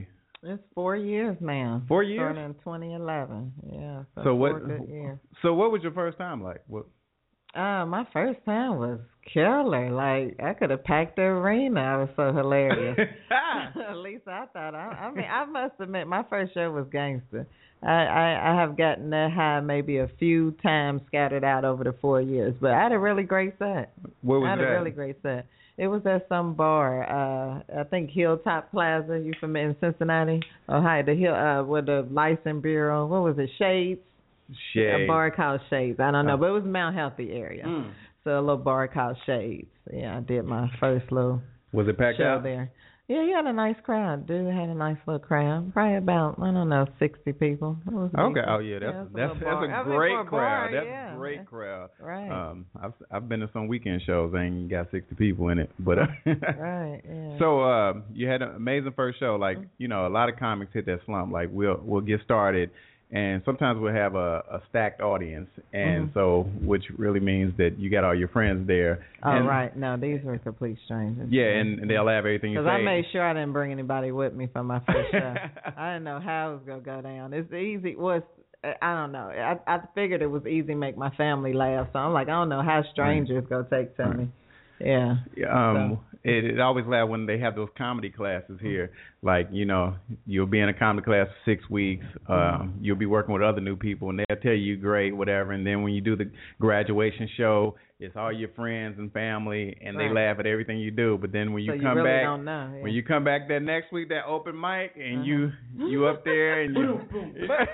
It's four years now. Four years? Started in twenty eleven. Yeah. So, so what? Good years. So what was your first time like? What? Uh, my first time was killer. Like I could have packed the arena. I was so hilarious. At least I thought. I, I mean, I must admit, my first show was gangster. I, I I have gotten that high maybe a few times scattered out over the four years, but I had a really great set. What was I had that? a really great set. It was at some bar. Uh, I think Hilltop Plaza. You from in Cincinnati, Ohio? The Hill uh, with the License Bureau. What was it? Shades. Shades. A bar called Shades. I don't know, but it was Mount Healthy area. Mm. So a little bar called Shades. Yeah, I did my first little was it packed show out there. Yeah, you had a nice crowd. Dude had a nice little crowd. Probably about I don't know sixty people. It was okay. decent. Oh yeah, that's yeah, that's that's, that's a I mean, great for a crowd. bar, That's yeah. a great crowd. Right. Um, I've I've been to some weekend shows. I ain't got sixty people in it, but uh, right. Yeah. So uh, you had an amazing first show. Like you know, a lot of comics hit that slump. Like we'll we'll get started. And sometimes we'll have a, a stacked audience, and mm-hmm. so which really means that you got all your friends there. Oh, and, right. No, these were complete strangers. Yeah, and, and they'll have everything you say. Because I made sure I didn't bring anybody with me for my first show. I didn't know how it was going to go down. It's easy. Was I don't know. I I figured it was easy to make my family laugh, so I'm like, I don't know how strangers right. going to take to right. me. Yeah. Um, so. it, it always laugh when they have those comedy classes here. Like, you know, you'll be in a comedy class for six weeks. Um, you'll be working with other new people, and they'll tell you great, whatever. And then when you do the graduation show, it's all your friends and family, and right. they laugh at everything you do. But then when you so come you really back, don't know, yeah. when you come back that next week, that open mic, and uh-huh. you you up there, and you. right,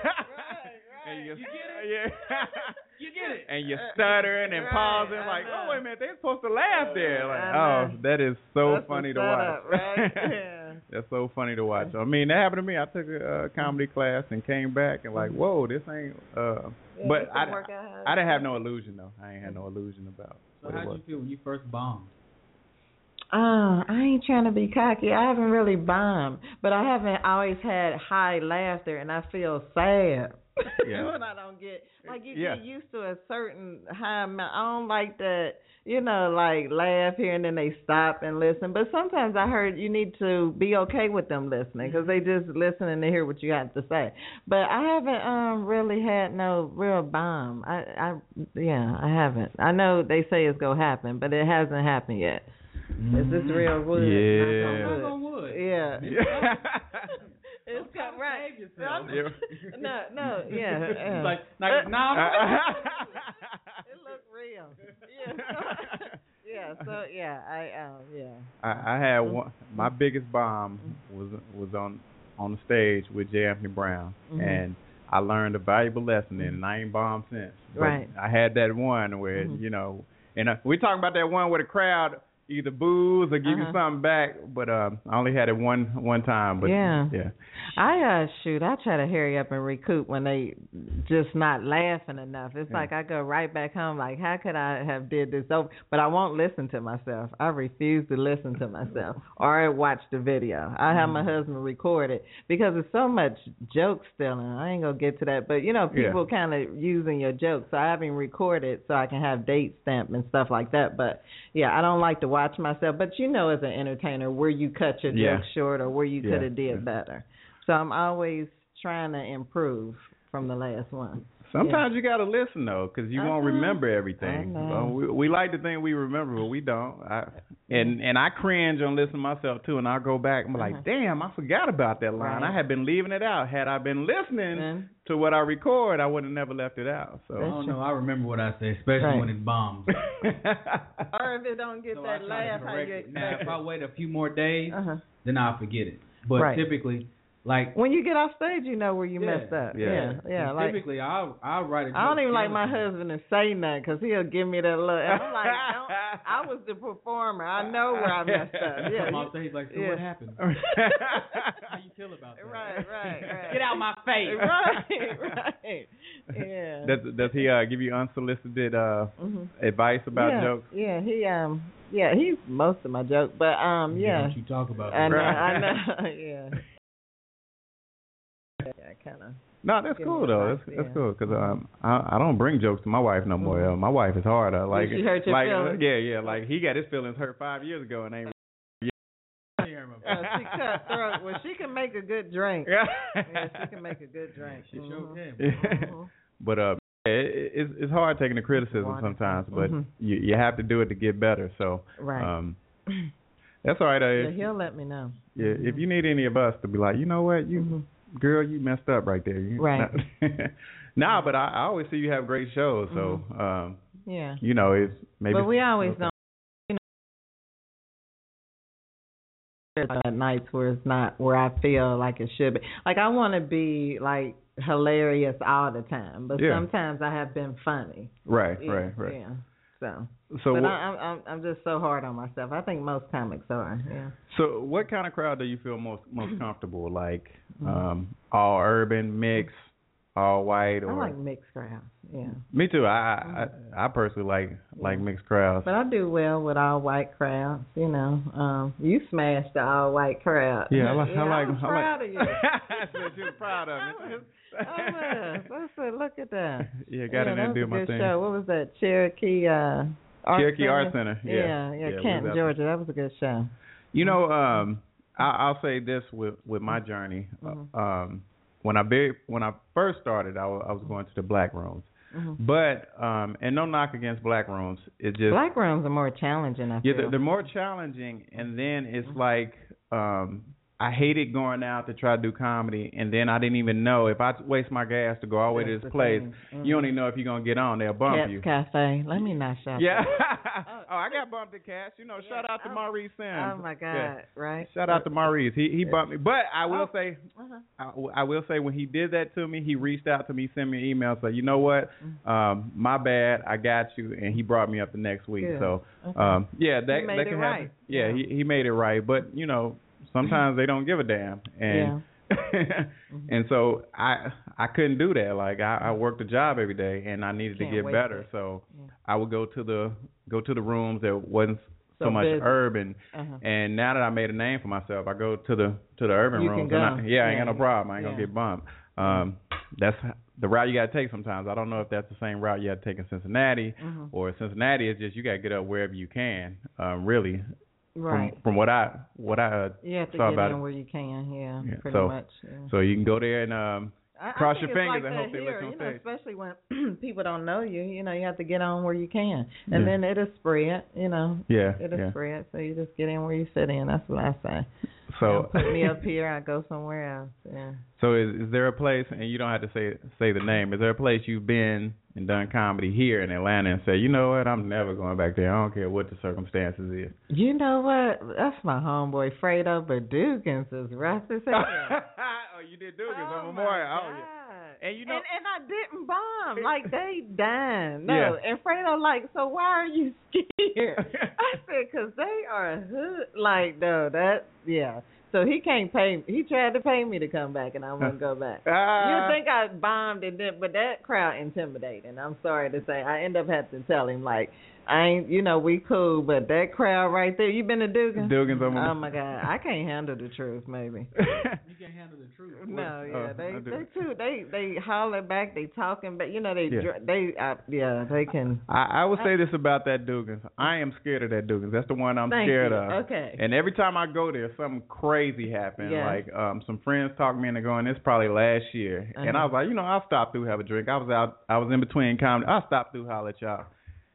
and you, you get it? Yeah. You get it. And you're stuttering and right, pausing I like, know. oh, wait a minute, they're supposed to laugh there. Like, I oh, know. that is so That's funny to setup, watch. right? Yeah. That's so funny to watch. I mean, that happened to me. I took a uh, comedy class and came back and like, whoa, this ain't. Uh, yeah, but I, I, I didn't have no illusion though. I ain't had no illusion about. So how did you feel when you first bombed? Uh, I ain't trying to be cocky. I haven't really bombed, but I haven't always had high laughter, and I feel sad. Yeah. when I don't get like you yeah. get used to a certain high amount. I don't like that, you know, like laugh here and then they stop and listen. But sometimes I heard you need to be okay with them listening because they just listen and they hear what you have to say. But I haven't um really had no real bomb. I I yeah I haven't. I know they say it's gonna happen, but it hasn't happened yet. Mm-hmm. Is this real wood? Yeah. Knock on wood. Yeah. yeah. It's got right. Yeah. No, no, yeah. yeah. Like, like, nah. It looked real. Yeah. yeah. So yeah, I um yeah. I, I had one. My biggest bomb was was on on the stage with J. Anthony Brown, mm-hmm. and I learned a valuable lesson, and I ain't bombed since. But right. I had that one where mm-hmm. you know, and uh, we talking about that one where the crowd either boos or give uh-huh. you something back, but uh, I only had it one one time. But yeah, yeah. I uh shoot, I try to hurry up and recoup when they just not laughing enough. It's yeah. like I go right back home. Like, how could I have did this over? But I won't listen to myself. I refuse to listen to myself or watch the video. I have my husband record it because there's so much joke stealing. I ain't gonna get to that, but you know, people yeah. kind of using your jokes. So I have him record it so I can have date stamp and stuff like that. But yeah, I don't like to watch myself. But you know, as an entertainer, where you cut your yeah. jokes short or where you yeah. could have did yeah. better. So I'm always trying to improve from the last one. Sometimes yeah. you got to listen, though, because you I won't know. remember everything. I know. So we, we like to think we remember, but we don't. I, and and I cringe on listening myself, too, and I'll go back and be like, uh-huh. damn, I forgot about that line. Right. I had been leaving it out. Had I been listening mm-hmm. to what I record, I would have never left it out. So I don't know. I remember what I say, especially right. when it bombs. Or if it don't get so that laugh, how you expect Now, if I wait a few more days, uh-huh. then I'll forget it. But right. typically... Like when you get off stage, you know where you yeah, messed up. Yeah, yeah. yeah like, typically, I'll I'll write a joke. I don't even like my husband to say nothing because he'll give me that look. And I'm like, don't, I was the performer. I know where I messed up. Yeah, I'm off stage like, so yeah. what happened? How you feel about that? Right, right, right. Get out my face. Right, right. Yeah. Does does he uh, give you unsolicited uh, mm-hmm. advice about yeah, jokes? Yeah, he um, yeah, he's most of my jokes, but um, yeah. What you talk about? I know, right. I know, yeah. Yeah, kind of. No, that's cool though. That's, yeah. that's cool because um, I I don't bring jokes to my wife no more. Mm-hmm. Uh, my wife is hard. Uh, like Did she hurt your like feelings? Uh, yeah, yeah. Like he got his feelings hurt five years ago and ain't. Uh, she cut throat. Well, she can make a good drink. Yeah, yeah she can make a good drink. She mm-hmm. sure can. Mm-hmm. But uh, it, it's it's hard taking the criticism sometimes, but mm-hmm. you you have to do it to get better. So right. um, that's all right. Uh, yeah, he'll let me know. Yeah, mm-hmm. if you need any of us to be like, you know what, you mm-hmm. girl, you messed up right there. You, right. Nah, but I, I always see you have great shows. So mm-hmm. um, yeah, you know, it's maybe. But we always okay. don't. At nights where it's not where I feel like it should be. Like I want to be like hilarious all the time, but yeah. sometimes I have been funny. Right, yeah, right, right. Yeah. So. So. But What, I, I'm I'm just so hard on myself. I think most comics are. Yeah. So what kind of crowd do you feel most most comfortable? Like um, all urban, mixed, all white, or I like mixed crowds. Yeah. Me too. I I, I personally like yeah. like mixed crowds. But I do well with all white crowds. You know, um, you smashed the all white crowd. Yeah, I like. yeah, I like. I'm I proud like, of you. I said you were proud of me. I was. I said, look at that. Yeah, got yeah, in there and do my good thing. Show. What was that? Cherokee. Uh, Art Cherokee Center? Art Center. Yeah, yeah, yeah. yeah Canton, Georgia. That was a good show. You know, um, I, I'll say this with with my journey. Mm-hmm. Um, when I be, when I first started, I, w- I was going to the black rooms. Mm-hmm. But um, and no knock against black rooms. It just black rooms are more challenging. I yeah, feel. they're, they're more challenging, and then it's mm-hmm. like um, I hated going out to try to do comedy, and then I didn't even know if I waste my gas to go all the way to this place. Mm-hmm. You don't even know if you're gonna get on. They'll bump Cat's you. Cafe. Let me not shout. Yeah. oh, I got bumped at Cats. You know, yeah. Shout out to oh. Maurice Sims. Oh my God! Yeah. Right. Shout out to Maurice. He he bumped me, but I will oh. say, uh-huh. I, I will say when he did that to me, he reached out to me, sent me an email, said, you know what, mm-hmm. um, my bad, I got you, and he brought me up the next week. Good. So, okay. um, yeah, that he made that it can right. happen. Yeah, yeah. he he made it right, but you know. Sometimes they don't give a damn, and yeah. mm-hmm. and so I I couldn't do that. Like I, I worked a job every day, and I needed Can't to get better. it. So yeah. I would go to the go to the rooms that wasn't so, so much busy. urban. Uh-huh. And now that I made a name for myself, I go to the to the urban you rooms. Can go. And I, yeah, I ain't yeah. got no problem. I ain't yeah. gonna get bumped. Um, that's the route you got to take sometimes. I don't know if that's the same route you have to take in Cincinnati, mm-hmm. or Cincinnati is just you got to get up wherever you can. Um, really. Right. From, from what I what I uh, you have to saw get about in it. where you can, yeah, yeah. pretty so, much. Yeah. So you can go there and um, I, cross I your think fingers it's like and hope that they here, let you on you know, stage. especially when people don't know you. You know, you have to get on where you can, and yeah. then it'll spread. You know, yeah, it'll yeah. spread. So you just get in where you fit in. That's what I say. So you know, put me up here, I go somewhere else. Yeah. So is is there a place, and you don't have to say say the name, is there a place you've been and done comedy here in Atlanta and say, you know what, I'm never going back there. I don't care what the circumstances is. You know what? That's my homeboy Fredo, but Dugans is rough as hell. Oh, you did Dugans oh on Memorial. Oh, yeah. And you know, and, and I didn't bomb. Like they dying. No, yeah. and Fredo like, so why are you scared? I said, cause they are hood. Like no, that yeah. So he can't pay me. He tried to pay me to come back, and I wouldn't go back. Uh, you think I bombed and then, but that crowd intimidating. I'm sorry to say, I end up having to tell him like, I ain't, you know, we cool, but that crowd right there. You been to Dugans? Dugans. On oh my God, I can't handle the truth. Maybe. You can't handle the truth. No, yeah, uh, they they too they they holler back, they talking back, you know they yeah. they uh, yeah they can. I, I will say this about that Dugans. I am scared of that Dugans. That's the one I'm Thank scared you. of. Okay. And every time I go there, something crazy happens. Yeah. Like um, some friends talk me into going. This probably last year, uh-huh. and I was like, you know, I'll stop through have a drink. I was out. I was in between comedy. I'll stop through holler at y'all.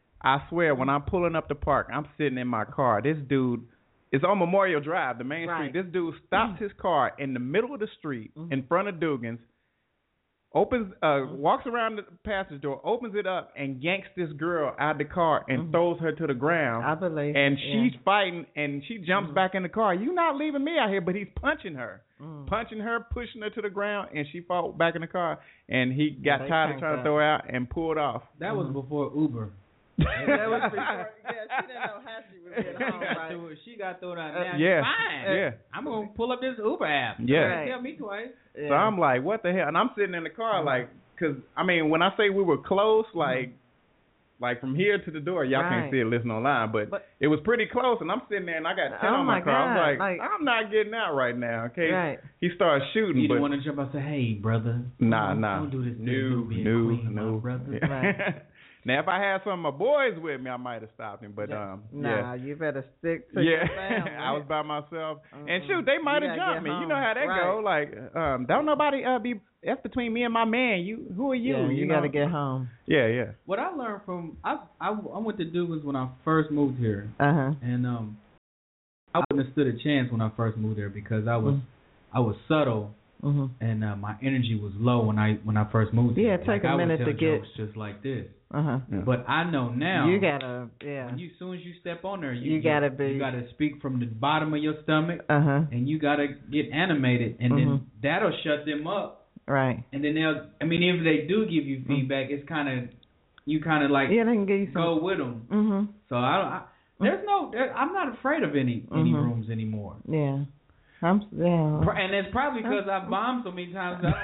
I swear, when I'm pulling up the park, I'm sitting in my car. This dude. It's on Memorial Drive, the main right. street. This dude stops mm-hmm. his car in the middle of the street mm-hmm. in front of Dugans, opens, uh, mm-hmm. walks around the passage door, opens it up, and yanks this girl out of the car and mm-hmm. throws her to the ground. I believe. And yeah. she's fighting, and she jumps mm-hmm. back in the car. You not leaving me out here, but he's punching her, mm-hmm. punching her, pushing her to the ground, and she fought back in the car. And he got yeah, tired of trying that. to throw her out and pulled off. That mm-hmm. was before Uber. that was before, yeah, she didn't know how she was getting home. Right? She got thrown out. Uh, now yeah, fine. yeah. I'm gonna pull up this Uber app. Yeah, right. Tell me twice. Yeah. So I'm like, what the hell? And I'm sitting in the car like, cause I mean, when I say we were close, like, mm-hmm. like from here to the door, y'all right. can't see it listening online, but, but it was pretty close. And I'm sitting there and I got ten oh on my, my car. God. I'm like, like, I'm not getting out right now. Okay, right. He started shooting. You but didn't want to jump out and say, hey, brother. Nah, don't, nah. Don't do this. No, no, no, queen, no, brother. Yeah. Right. Now, if I had some of my boys with me, I might have stopped him. But um, nah, yeah. you better stick to yeah. your family. I was by myself, mm-hmm. and shoot, they might have jumped me. Home. You know how that right. go. Like, um, don't nobody uh, be. That's between me and my man. You, who are you? Yeah, you, you got to know? get home. Yeah, yeah. What I learned from I I, I went to Dugan's when I first moved here, uh-huh. and um, I wouldn't have stood a chance when I first moved there because I was mm-hmm. I was subtle. Mm-hmm. And uh, my energy was low when I when I first moved. Yeah, here. take like, a I minute would tell to get jokes just like this. Uh huh. Yeah. But I know now. You gotta, yeah. When you, as soon as you step on there, you, you gotta be. You gotta speak from the bottom of your stomach. Uh huh. And you gotta get animated, and mm-hmm. then that'll shut them up. Right. And then they'll. I mean, if they do give you feedback, mm-hmm. it's kind of you kind of like yeah, they can give you some. Go with them. Mm-hmm. So I don't. I, there's no. There, I'm not afraid of any mm-hmm. any rooms anymore. Yeah. I'm, yeah. And it's probably because I bombed so many times. I,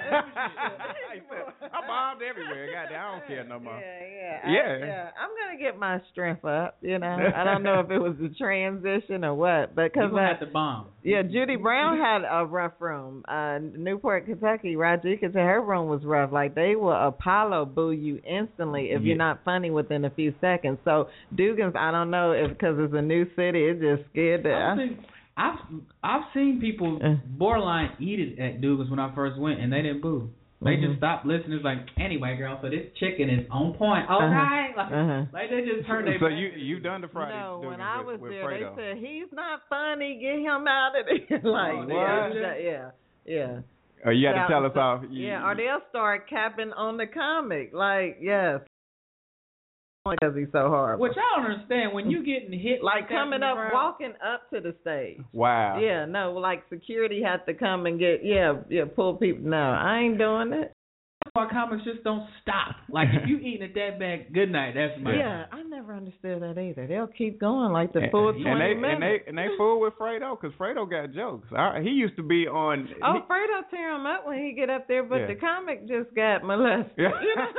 I bombed everywhere. Goddamn, I don't care no more. Yeah, yeah. Yeah. I, yeah. I'm gonna get my strength up. You know, I don't know if it was the transition or what, but because I had to bomb. Yeah, Judy Brown had a rough room. Uh, Newport, Kentucky. Roger could say her room was rough. Like they will Apollo boo you instantly if yeah. you're not funny within a few seconds. So Dugan's, I don't know if because it's a new city, it just scared the. I've I've seen people borderline eat it at Dugan's when I first went, and they didn't boo. They mm-hmm. just stopped listening. It's like, anyway, girl, so this chicken is on point. Okay, uh-huh. like, uh-huh. like they just turned their. So you you done the Friday? No, when I with, was with there, Fredo. they said he's not funny. Get him out of there. like, oh, yeah, yeah, yeah. Oh, you got so, to tell us so, off. You, yeah, or they'll start capping on the comic. Like, yes. Because he's so horrible. Which I don't understand. When you getting hit like, like coming up, crowd, walking up to the stage. Wow. Yeah, no, like security had to come and get, yeah, yeah, pull people. No, I ain't doing it. Our comics just don't stop. Like if you eating at that bag, good night. That's my. Yeah, I never understood that either. They'll keep going like the full and, twenty and they, minutes. And they and they fool with Fredo because Fredo got jokes. I, he used to be on. Oh, he, Fredo tear him up when he get up there, but yeah. the comic just got molested. Yeah. You know?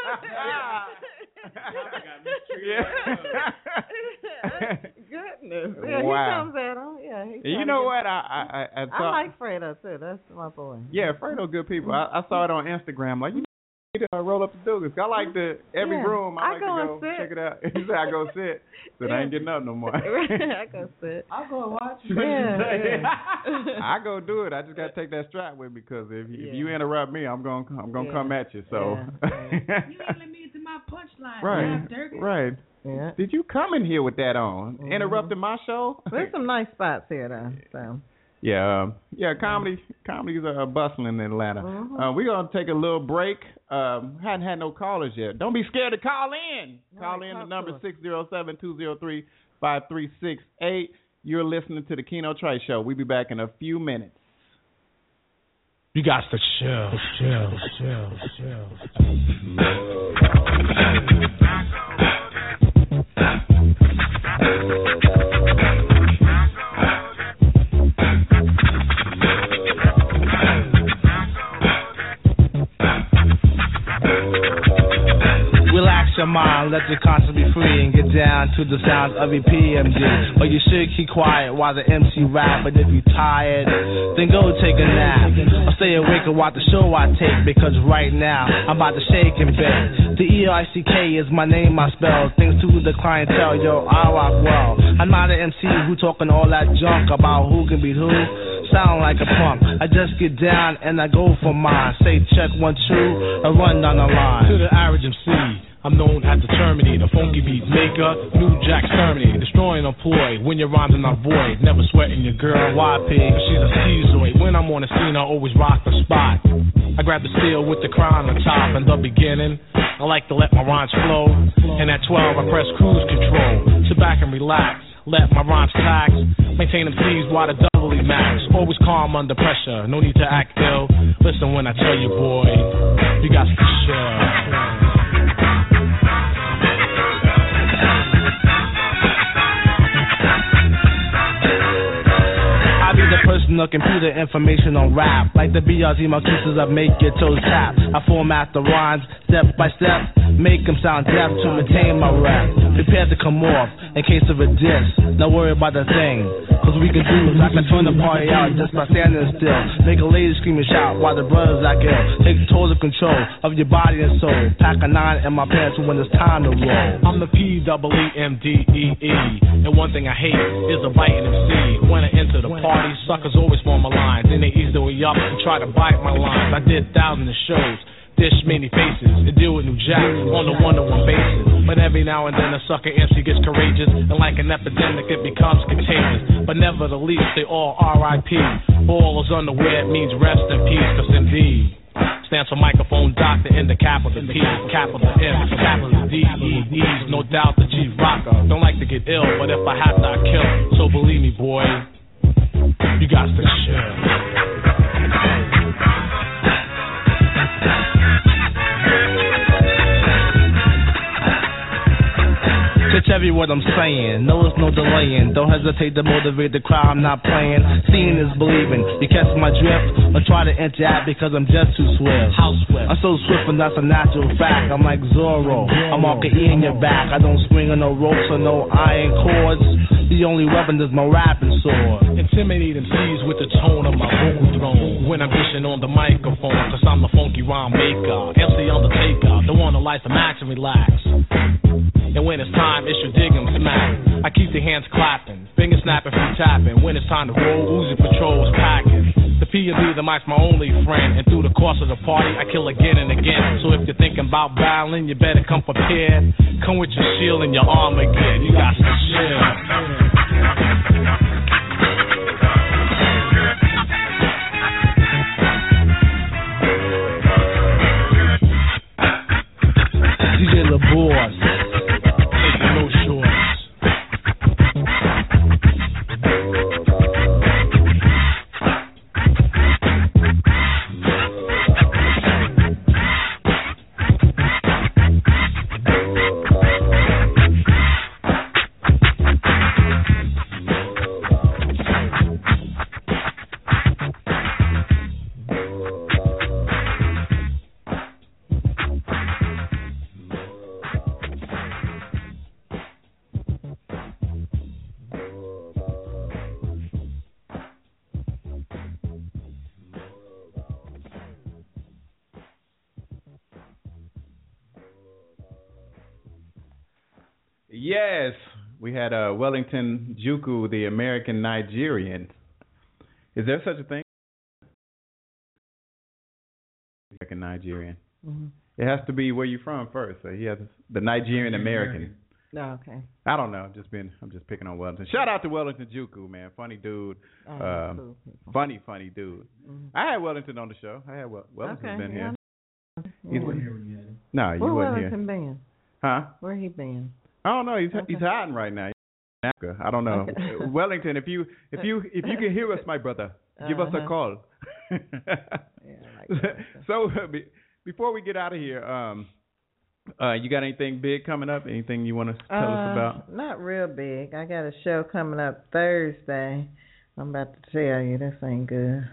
Goodness. Yeah, wow. he comes at him. Yeah, he you know get, what? I I I, I, I like Fredo too. That's my boy. Yeah, Fredo good people. I, I saw it on Instagram. Like you need to roll up the Dugan's. I like the every yeah. room. I, I like go to go sit. check it out. He said I go sit. So yeah. I ain't getting up no more. I go sit. I go and watch. Yeah. yeah. I go do it. I just gotta take that strap with me because if, yeah. if you interrupt me, I'm gonna I'm gonna yeah. come at you. So yeah. Yeah. You ain't let me into my punchline. Right. Dirty. Right. Yeah. Did you come in here with that on? Mm-hmm. Interrupting my show? There's some nice spots here though. So. Yeah, um, yeah, comedy, comedies are bustling in Atlanta. Mm-hmm. Uh, we're gonna take a little break. Um, hadn't had no callers yet. Don't be scared to call in. Right, call in the number us. six zero seven two zero three five three six eight. You're listening to the Keno Trey Show. We'll be back in a few minutes. You got to chill, chill, chill, chill. Relax your mind, let your conscience be free and get down to the sounds of your P M D. Or you should keep quiet while the M C rap, but if you tired, then go take a nap. Or stay awake and watch the show I take, because right now I'm about to shake and bake. The E I C K is my name, I spell. Thanks to the clientele, yo, I rock well. I'm not an M C who talking all that junk about who can beat who. Sound like a punk. I just get down and I go for mine. Say check one, two, I run down the line. To the average M C, I'm known as the Terminator, funky beat maker, New Jack Terminator, destroying a ploy. When your rhymes are not void, never sweating your girl, why pig? She's a schizoid. When I'm on the scene, I always rock the spot. I grab the steel with the crown on top. In the beginning, I like to let my rhymes flow, and at twelve, I press cruise control. Sit back and relax, let my rhymes tax. Maintain them C's while the doubly max. Always calm under pressure, no need to act ill. Listen when I tell you, boy, you got to chill. Personal computer information on rap, like the B R Z Marquesas, I make your toes tap. I format the rhymes step by step, Make them sound deaf to retain my rap. Prepare to come off in case of a diss. Don't worry about the thing, cause we can do is I can turn the party out just by standing still. Make a lady scream and shout while the brothers act ill. Take total control of your body and soul. Pack a nine in my pants when it's time to roll. I'm the P double E M D E E, and one thing I hate is a biting M C. When I enter the party, suckers always form my lines. Then they ease their way up and try to bite my lines. I did thousands of shows, dish many faces, and deal with new jacks on a one-to-one basis. But every now and then a sucker M C gets courageous, and like an epidemic it becomes contagious. But never the least, they all R I P. All is underwear, it means rest in peace, cause indeed stands for microphone doctor in the capital P, capital M, capital D, E, E's, no doubt the G rocker. Don't like to get ill, but if I have to, I kill. So believe me, boy, you got to chill. Catch every word I'm saying, no it's no delaying. Don't hesitate to motivate the crowd, I'm not playing. Seeing is believing, you catch my drift or try to interact because I'm just too swift. How swift? I'm so swift and that's a natural fact. I'm like Zorro, I'm all E in your back. I don't swing on no ropes or no iron cords. The only weapon is my rapping sword. Intimidate M Cs with the tone of my vocal throne. When I'm dishing on the microphone, cause I'm the funky rhyme maker. M C Undertaker, the one that likes to max and relax. And when it's time, it's your dig 'em smack. I keep the hands clapping, fingers snapping, free tapping. When it's time to roll, Uzi Patrol is packing. The P and B, the mic's my only friend. And through the course of the party, I kill again and again. So if you're thinking about battling, you better come prepared. Come with your shield and your armor gear. You got to chill. D J LaBourse. No shorts. Yes, we had uh, Wellington Juku, the American Nigerian. Is there such a thing? American Nigerian. Mm-hmm. It has to be where you're from first. So he has the Nigerian American. No, okay. I don't know. Just been. I'm just picking on Wellington. Shout out to Wellington Juku, man. Funny dude. Oh, um, cool. Funny, funny dude. Mm-hmm. I had Wellington on the show. I had well, Wellington's okay, been yeah. here. He wasn't here when you had him. No, you Where wasn't Wellington here. been? Huh? Where he been? I don't know. He's okay. he's hiding right now. I don't know. Okay. Wellington, if you if you if you can hear us, my brother, give uh-huh. us a call. Yeah, I like that. So uh, be, before we get out of here, um, uh, you got anything big coming up? Anything you want to tell uh, us about? Not real big. I got a show coming up Thursday. I'm about to tell you, this ain't good.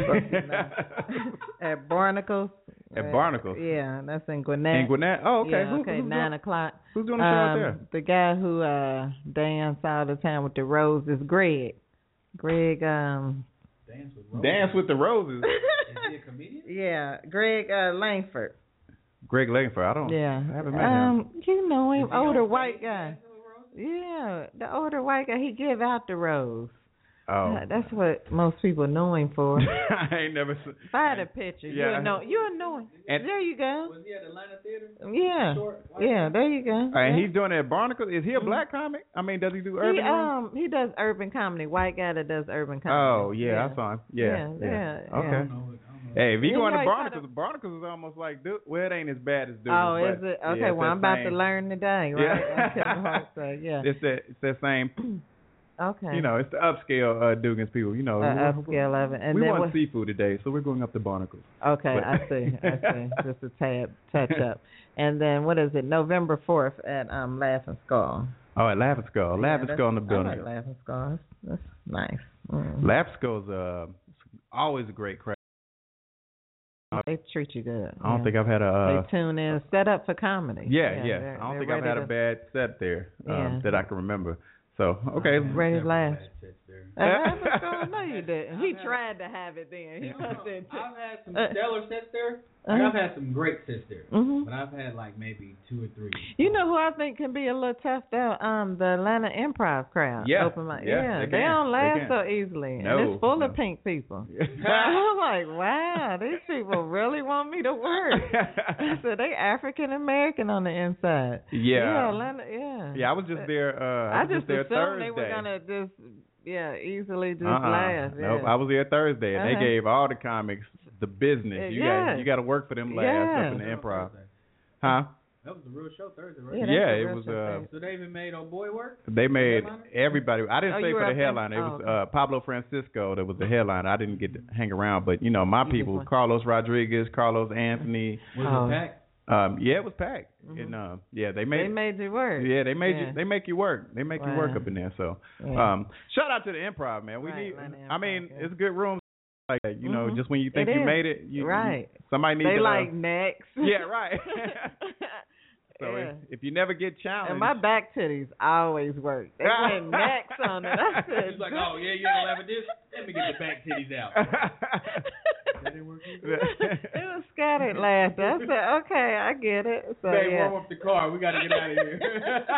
At Barnacles. At Barnacles? Yeah, that's in Gwinnett. In Gwinnett? Oh, okay. Yeah, Who, okay, who's nine doing, o'clock. Who's doing the show out um, there? The guy who uh danced all the time with the roses, Greg. Greg, um... Dance with Roses? Dance with the Roses. Is he a comedian? Yeah, Greg uh, Langford. Greg Langford. I don't... Yeah. I haven't met um, him. You know him, older white guy. Yeah, the older white guy. He give out the rose. Oh, that's what most people know him for. I ain't never seen. Find a picture. Yeah. You know. You know him. And there you go. Was he at Atlanta Theater? Yeah. Short, yeah. There you go. And yeah. he's doing it at Barnacle. Is he a black comic? I mean, does he do urban? He um he does urban comedy. White guy that does urban comedy. Oh yeah, yeah. I saw him. Yeah. Yeah. yeah, yeah. Okay. Yeah. I don't know, I don't know. Hey, if you Yeah, go into like Barnacles, kinda... Barnacles is almost like Duke. Well, it ain't as bad as Duke. Oh, but, is it? Okay, yeah, well, I'm about same. to learn today, right? Yeah. so, yeah. It's that it's that same. Okay. You know, it's the upscale uh, Dugan's people. You know, uh, upscale of it. And we then want what... seafood today, so we're going up to Barnacles. Okay, but... I see. I see. Just a tad touch up. And then what is it? November fourth at um Laughing Skull. Oh, at Laughing Skull. Yeah, Laughing Skull in the building. I like Laughing Skull. That's, that's nice. Mm. Laughing Skull's uh always a great crowd. Oh, they treat you good. I don't yeah. think I've had a. Uh, they tune in, set up for comedy. Yeah, yeah. yeah. I don't think I've had to... a bad set there um, yeah. that I can remember. So okay, ready to laugh. I know you didn't. He tried to have it then. He no, was in I've had some stellar sets there. Like uh-huh. I've had some great sets there, mm-hmm. but I've had like maybe two or three. You know who I think can be a little tough though? Um, the Atlanta Improv crowd. Yeah, Open mic. yeah, yeah. They, they don't laugh they so easily, no, and it's full no. of pink people. I'm like, wow, these people really want me to work. So they African American on the inside. Yeah, yeah, Atlanta, yeah. Yeah, I was just there. Uh, I, I was just just there assumed Thursday. they were gonna just. Yeah, easily just uh-uh. laugh. Yeah. Nope, I was there Thursday, and uh-huh. they gave all the comics the business. You yeah. got you got to work for them laughs yeah. up in the improv. Huh? That was the real show Thursday, right? Yeah, yeah it was. Uh, so they even made old boy work. They made everybody. I didn't oh, say for the headliner. Oh. It was uh, Pablo Francisco that was the headliner. I didn't get to hang around, but you know my you people: Carlos Rodriguez, Carlos Anthony. Was oh. it packed? Um, yeah, it was packed, mm-hmm. and uh, yeah, they made they made you work. Yeah, they made yeah. you. They make you work. They make wow. you work up in there. So, yeah. um, shout out to the improv, man. We right, need. Improv, I mean, yeah. it's good rooms like that. You know, mm-hmm. just when you think it you is. made it, you, right? You, somebody needs they to. like uh, next. Yeah, right. So yeah. if, if you never get challenged, and my back titties always work. They went next on it. I said, he's like, oh yeah, you gonna laugh at this? Let me get the back titties out. That didn't work either. It was scattered laughter. I said, okay, I get it. So they yeah. warm up the car. We got to get out of here.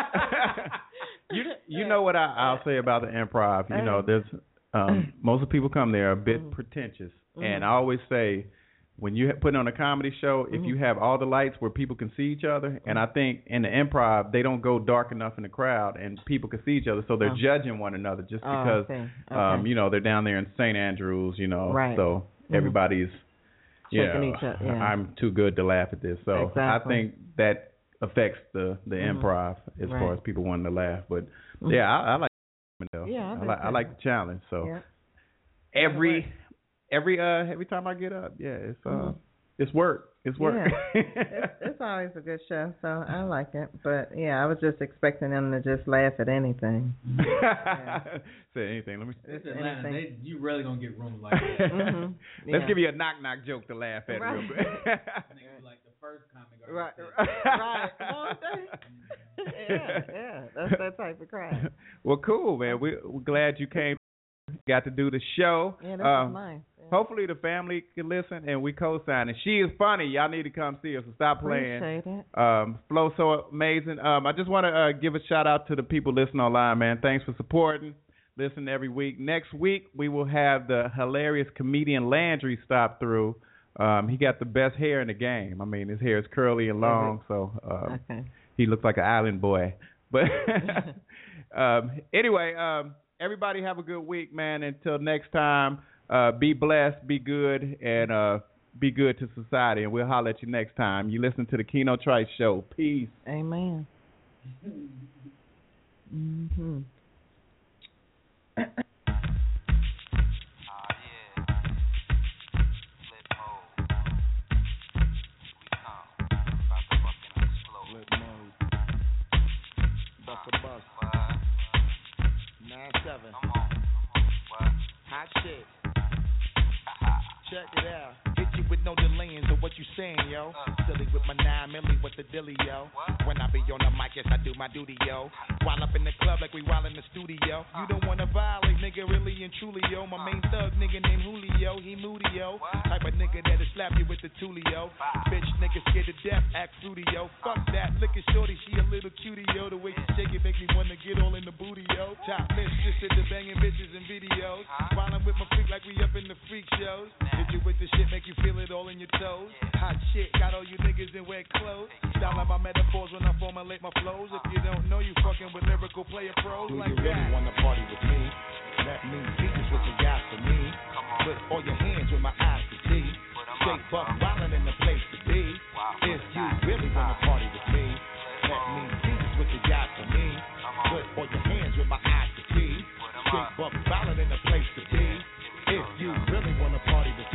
you you know what I, I'll say about the improv. You know, there's um, most of the people come there are a bit mm-hmm. pretentious, mm-hmm. and I always say, when you put on a comedy show, if mm-hmm. you have all the lights where people can see each other, mm-hmm. and I think in the improv, they don't go dark enough in the crowd and people can see each other, so they're oh. judging one another just oh, because, okay. Okay. Um, you know, they're down there in Saint Andrews, you know, right. so mm-hmm. everybody's, you know, each other, yeah. I'm too good to laugh at this. So exactly. I think that affects the, the mm-hmm. improv as right. far as people wanting to laugh. But, mm-hmm. yeah, I, I like it, though. Yeah, I, I, like, I like the challenge. So yeah. every, every, uh, every time I get up, yeah, it's, uh, mm-hmm. It's work. It's work. Yeah. it's, it's always a good show, so I like it. But yeah, I was just expecting them to just laugh at anything. yeah. Say anything. Let me. It's Atlanta. They, you really gonna get rooms like that. mm-hmm. yeah. Let's give you a knock knock joke to laugh at right. real quick. Like the first comic. Right. Right. Won't they? yeah. Yeah. That's that type of crowd. Well, cool, man. We, we're glad you came. Got to do the show. Yeah, that um, was nice. Yeah. Hopefully the family can listen and we co-sign. And she is funny. Y'all need to come see her. So stop playing. Appreciate it. Um, Flow so amazing. Um, I just want to uh, give a shout out to the people listening online, man. Thanks for supporting. Listen every week. Next week we will have the hilarious comedian Landry stop through. Um, he got the best hair in the game. I mean, his hair is curly and long, so um, okay. he looks like an island boy. But um, anyway. Um, Everybody have a good week, man. Until next time, uh, be blessed, be good, and uh, be good to society. And we'll holler at you next time. You listen to the Keno Trice Show. Peace. Amen. Mm-hmm. Seven. Hot shit. Check it out. Hit you with no delaying of what you saying, yo. Silly with my nine milli with the dilly, yo. When I be on the mic, yes, I do my duty, yo. While up in the club like we while in the studio. You don't wanna violate, nigga, really and truly, yo. My main thug, nigga named Julio, he moody, yo. Type of nigga that'll slap you with the tulio. Bitch, nigga scared to death, act fruity, yo. Fuck that, look at shorty, she a little cutie, yo. The way she shake it make me wanna get all in the booty, yo. Top miss, just at the banging bitches and videos. While I'm with my freak like we up in the freak shows. Hit you with the shit, make you feel it all in your toes. Hot shit, got all you niggas in wet clothes. Style like my metaphors when I formulate my flows. If you don't know, you fucking with lyrical player pros. Do like you really that. Wanna party with me? Let me see just what you got for me. Put all your hands with my eyes to see. Straight buck wildin' in the place to be. If you really wanna party with me, let me see just what you got for me. Put all your hands with my eyes to see. Straight buck wildin' in the place to be. If you really wanna party with me.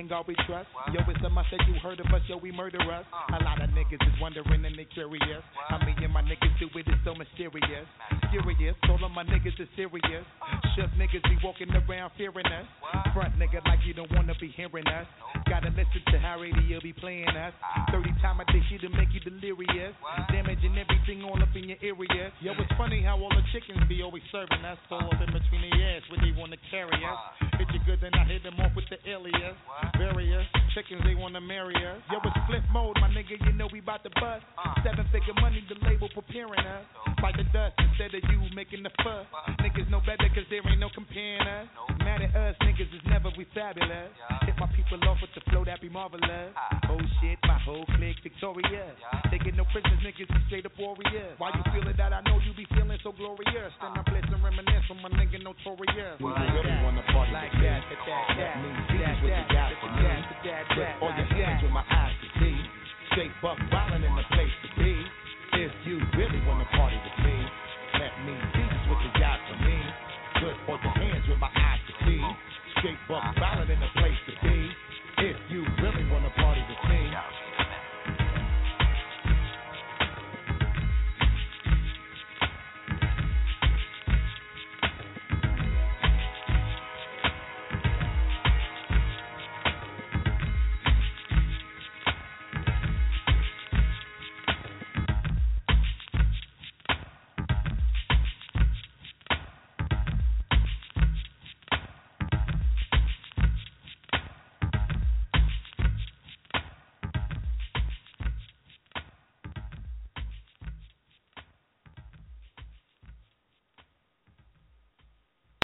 God we trust. Yo, it's them I said you heard of us, yo, we murder us. A lot of niggas is wondering and they curious. How me and my niggas do it is so mysterious. Curious, all of my niggas is serious. Shook niggas be walking around fearing us. Front nigga like you don't wanna be hearing us. Gotta listen to how radio be playing us. thirty time a day shit to make you delirious. Damaging everything all up in your area. Yo, it's funny how all the chickens be always serving us. All up in between the ass when they wanna carry us. Hit you good, then I hit them off with the alias. Various chickens, they wanna marry us. Yo, it's flip mode, my nigga, you know we bout to bust. Seven figure money, the label preparing us. Fight the dust instead of you making the fuss. Niggas know better cause there ain't no comparing us. Mad at us, niggas is never we fabulous. Hit my people off with the flow that be marvelous. Oh shit, my whole clique victorious. Taking no prisoners, niggas be straight up warriors. Why you feeling that? I know you be feeling so glorious. Then I bless and reminisce from my nigga Notorious. Well, I really wanna party like that, that, that, that, that, what you got for me. Put all your hands with my eyes to see. Straight buck wildin' in the place to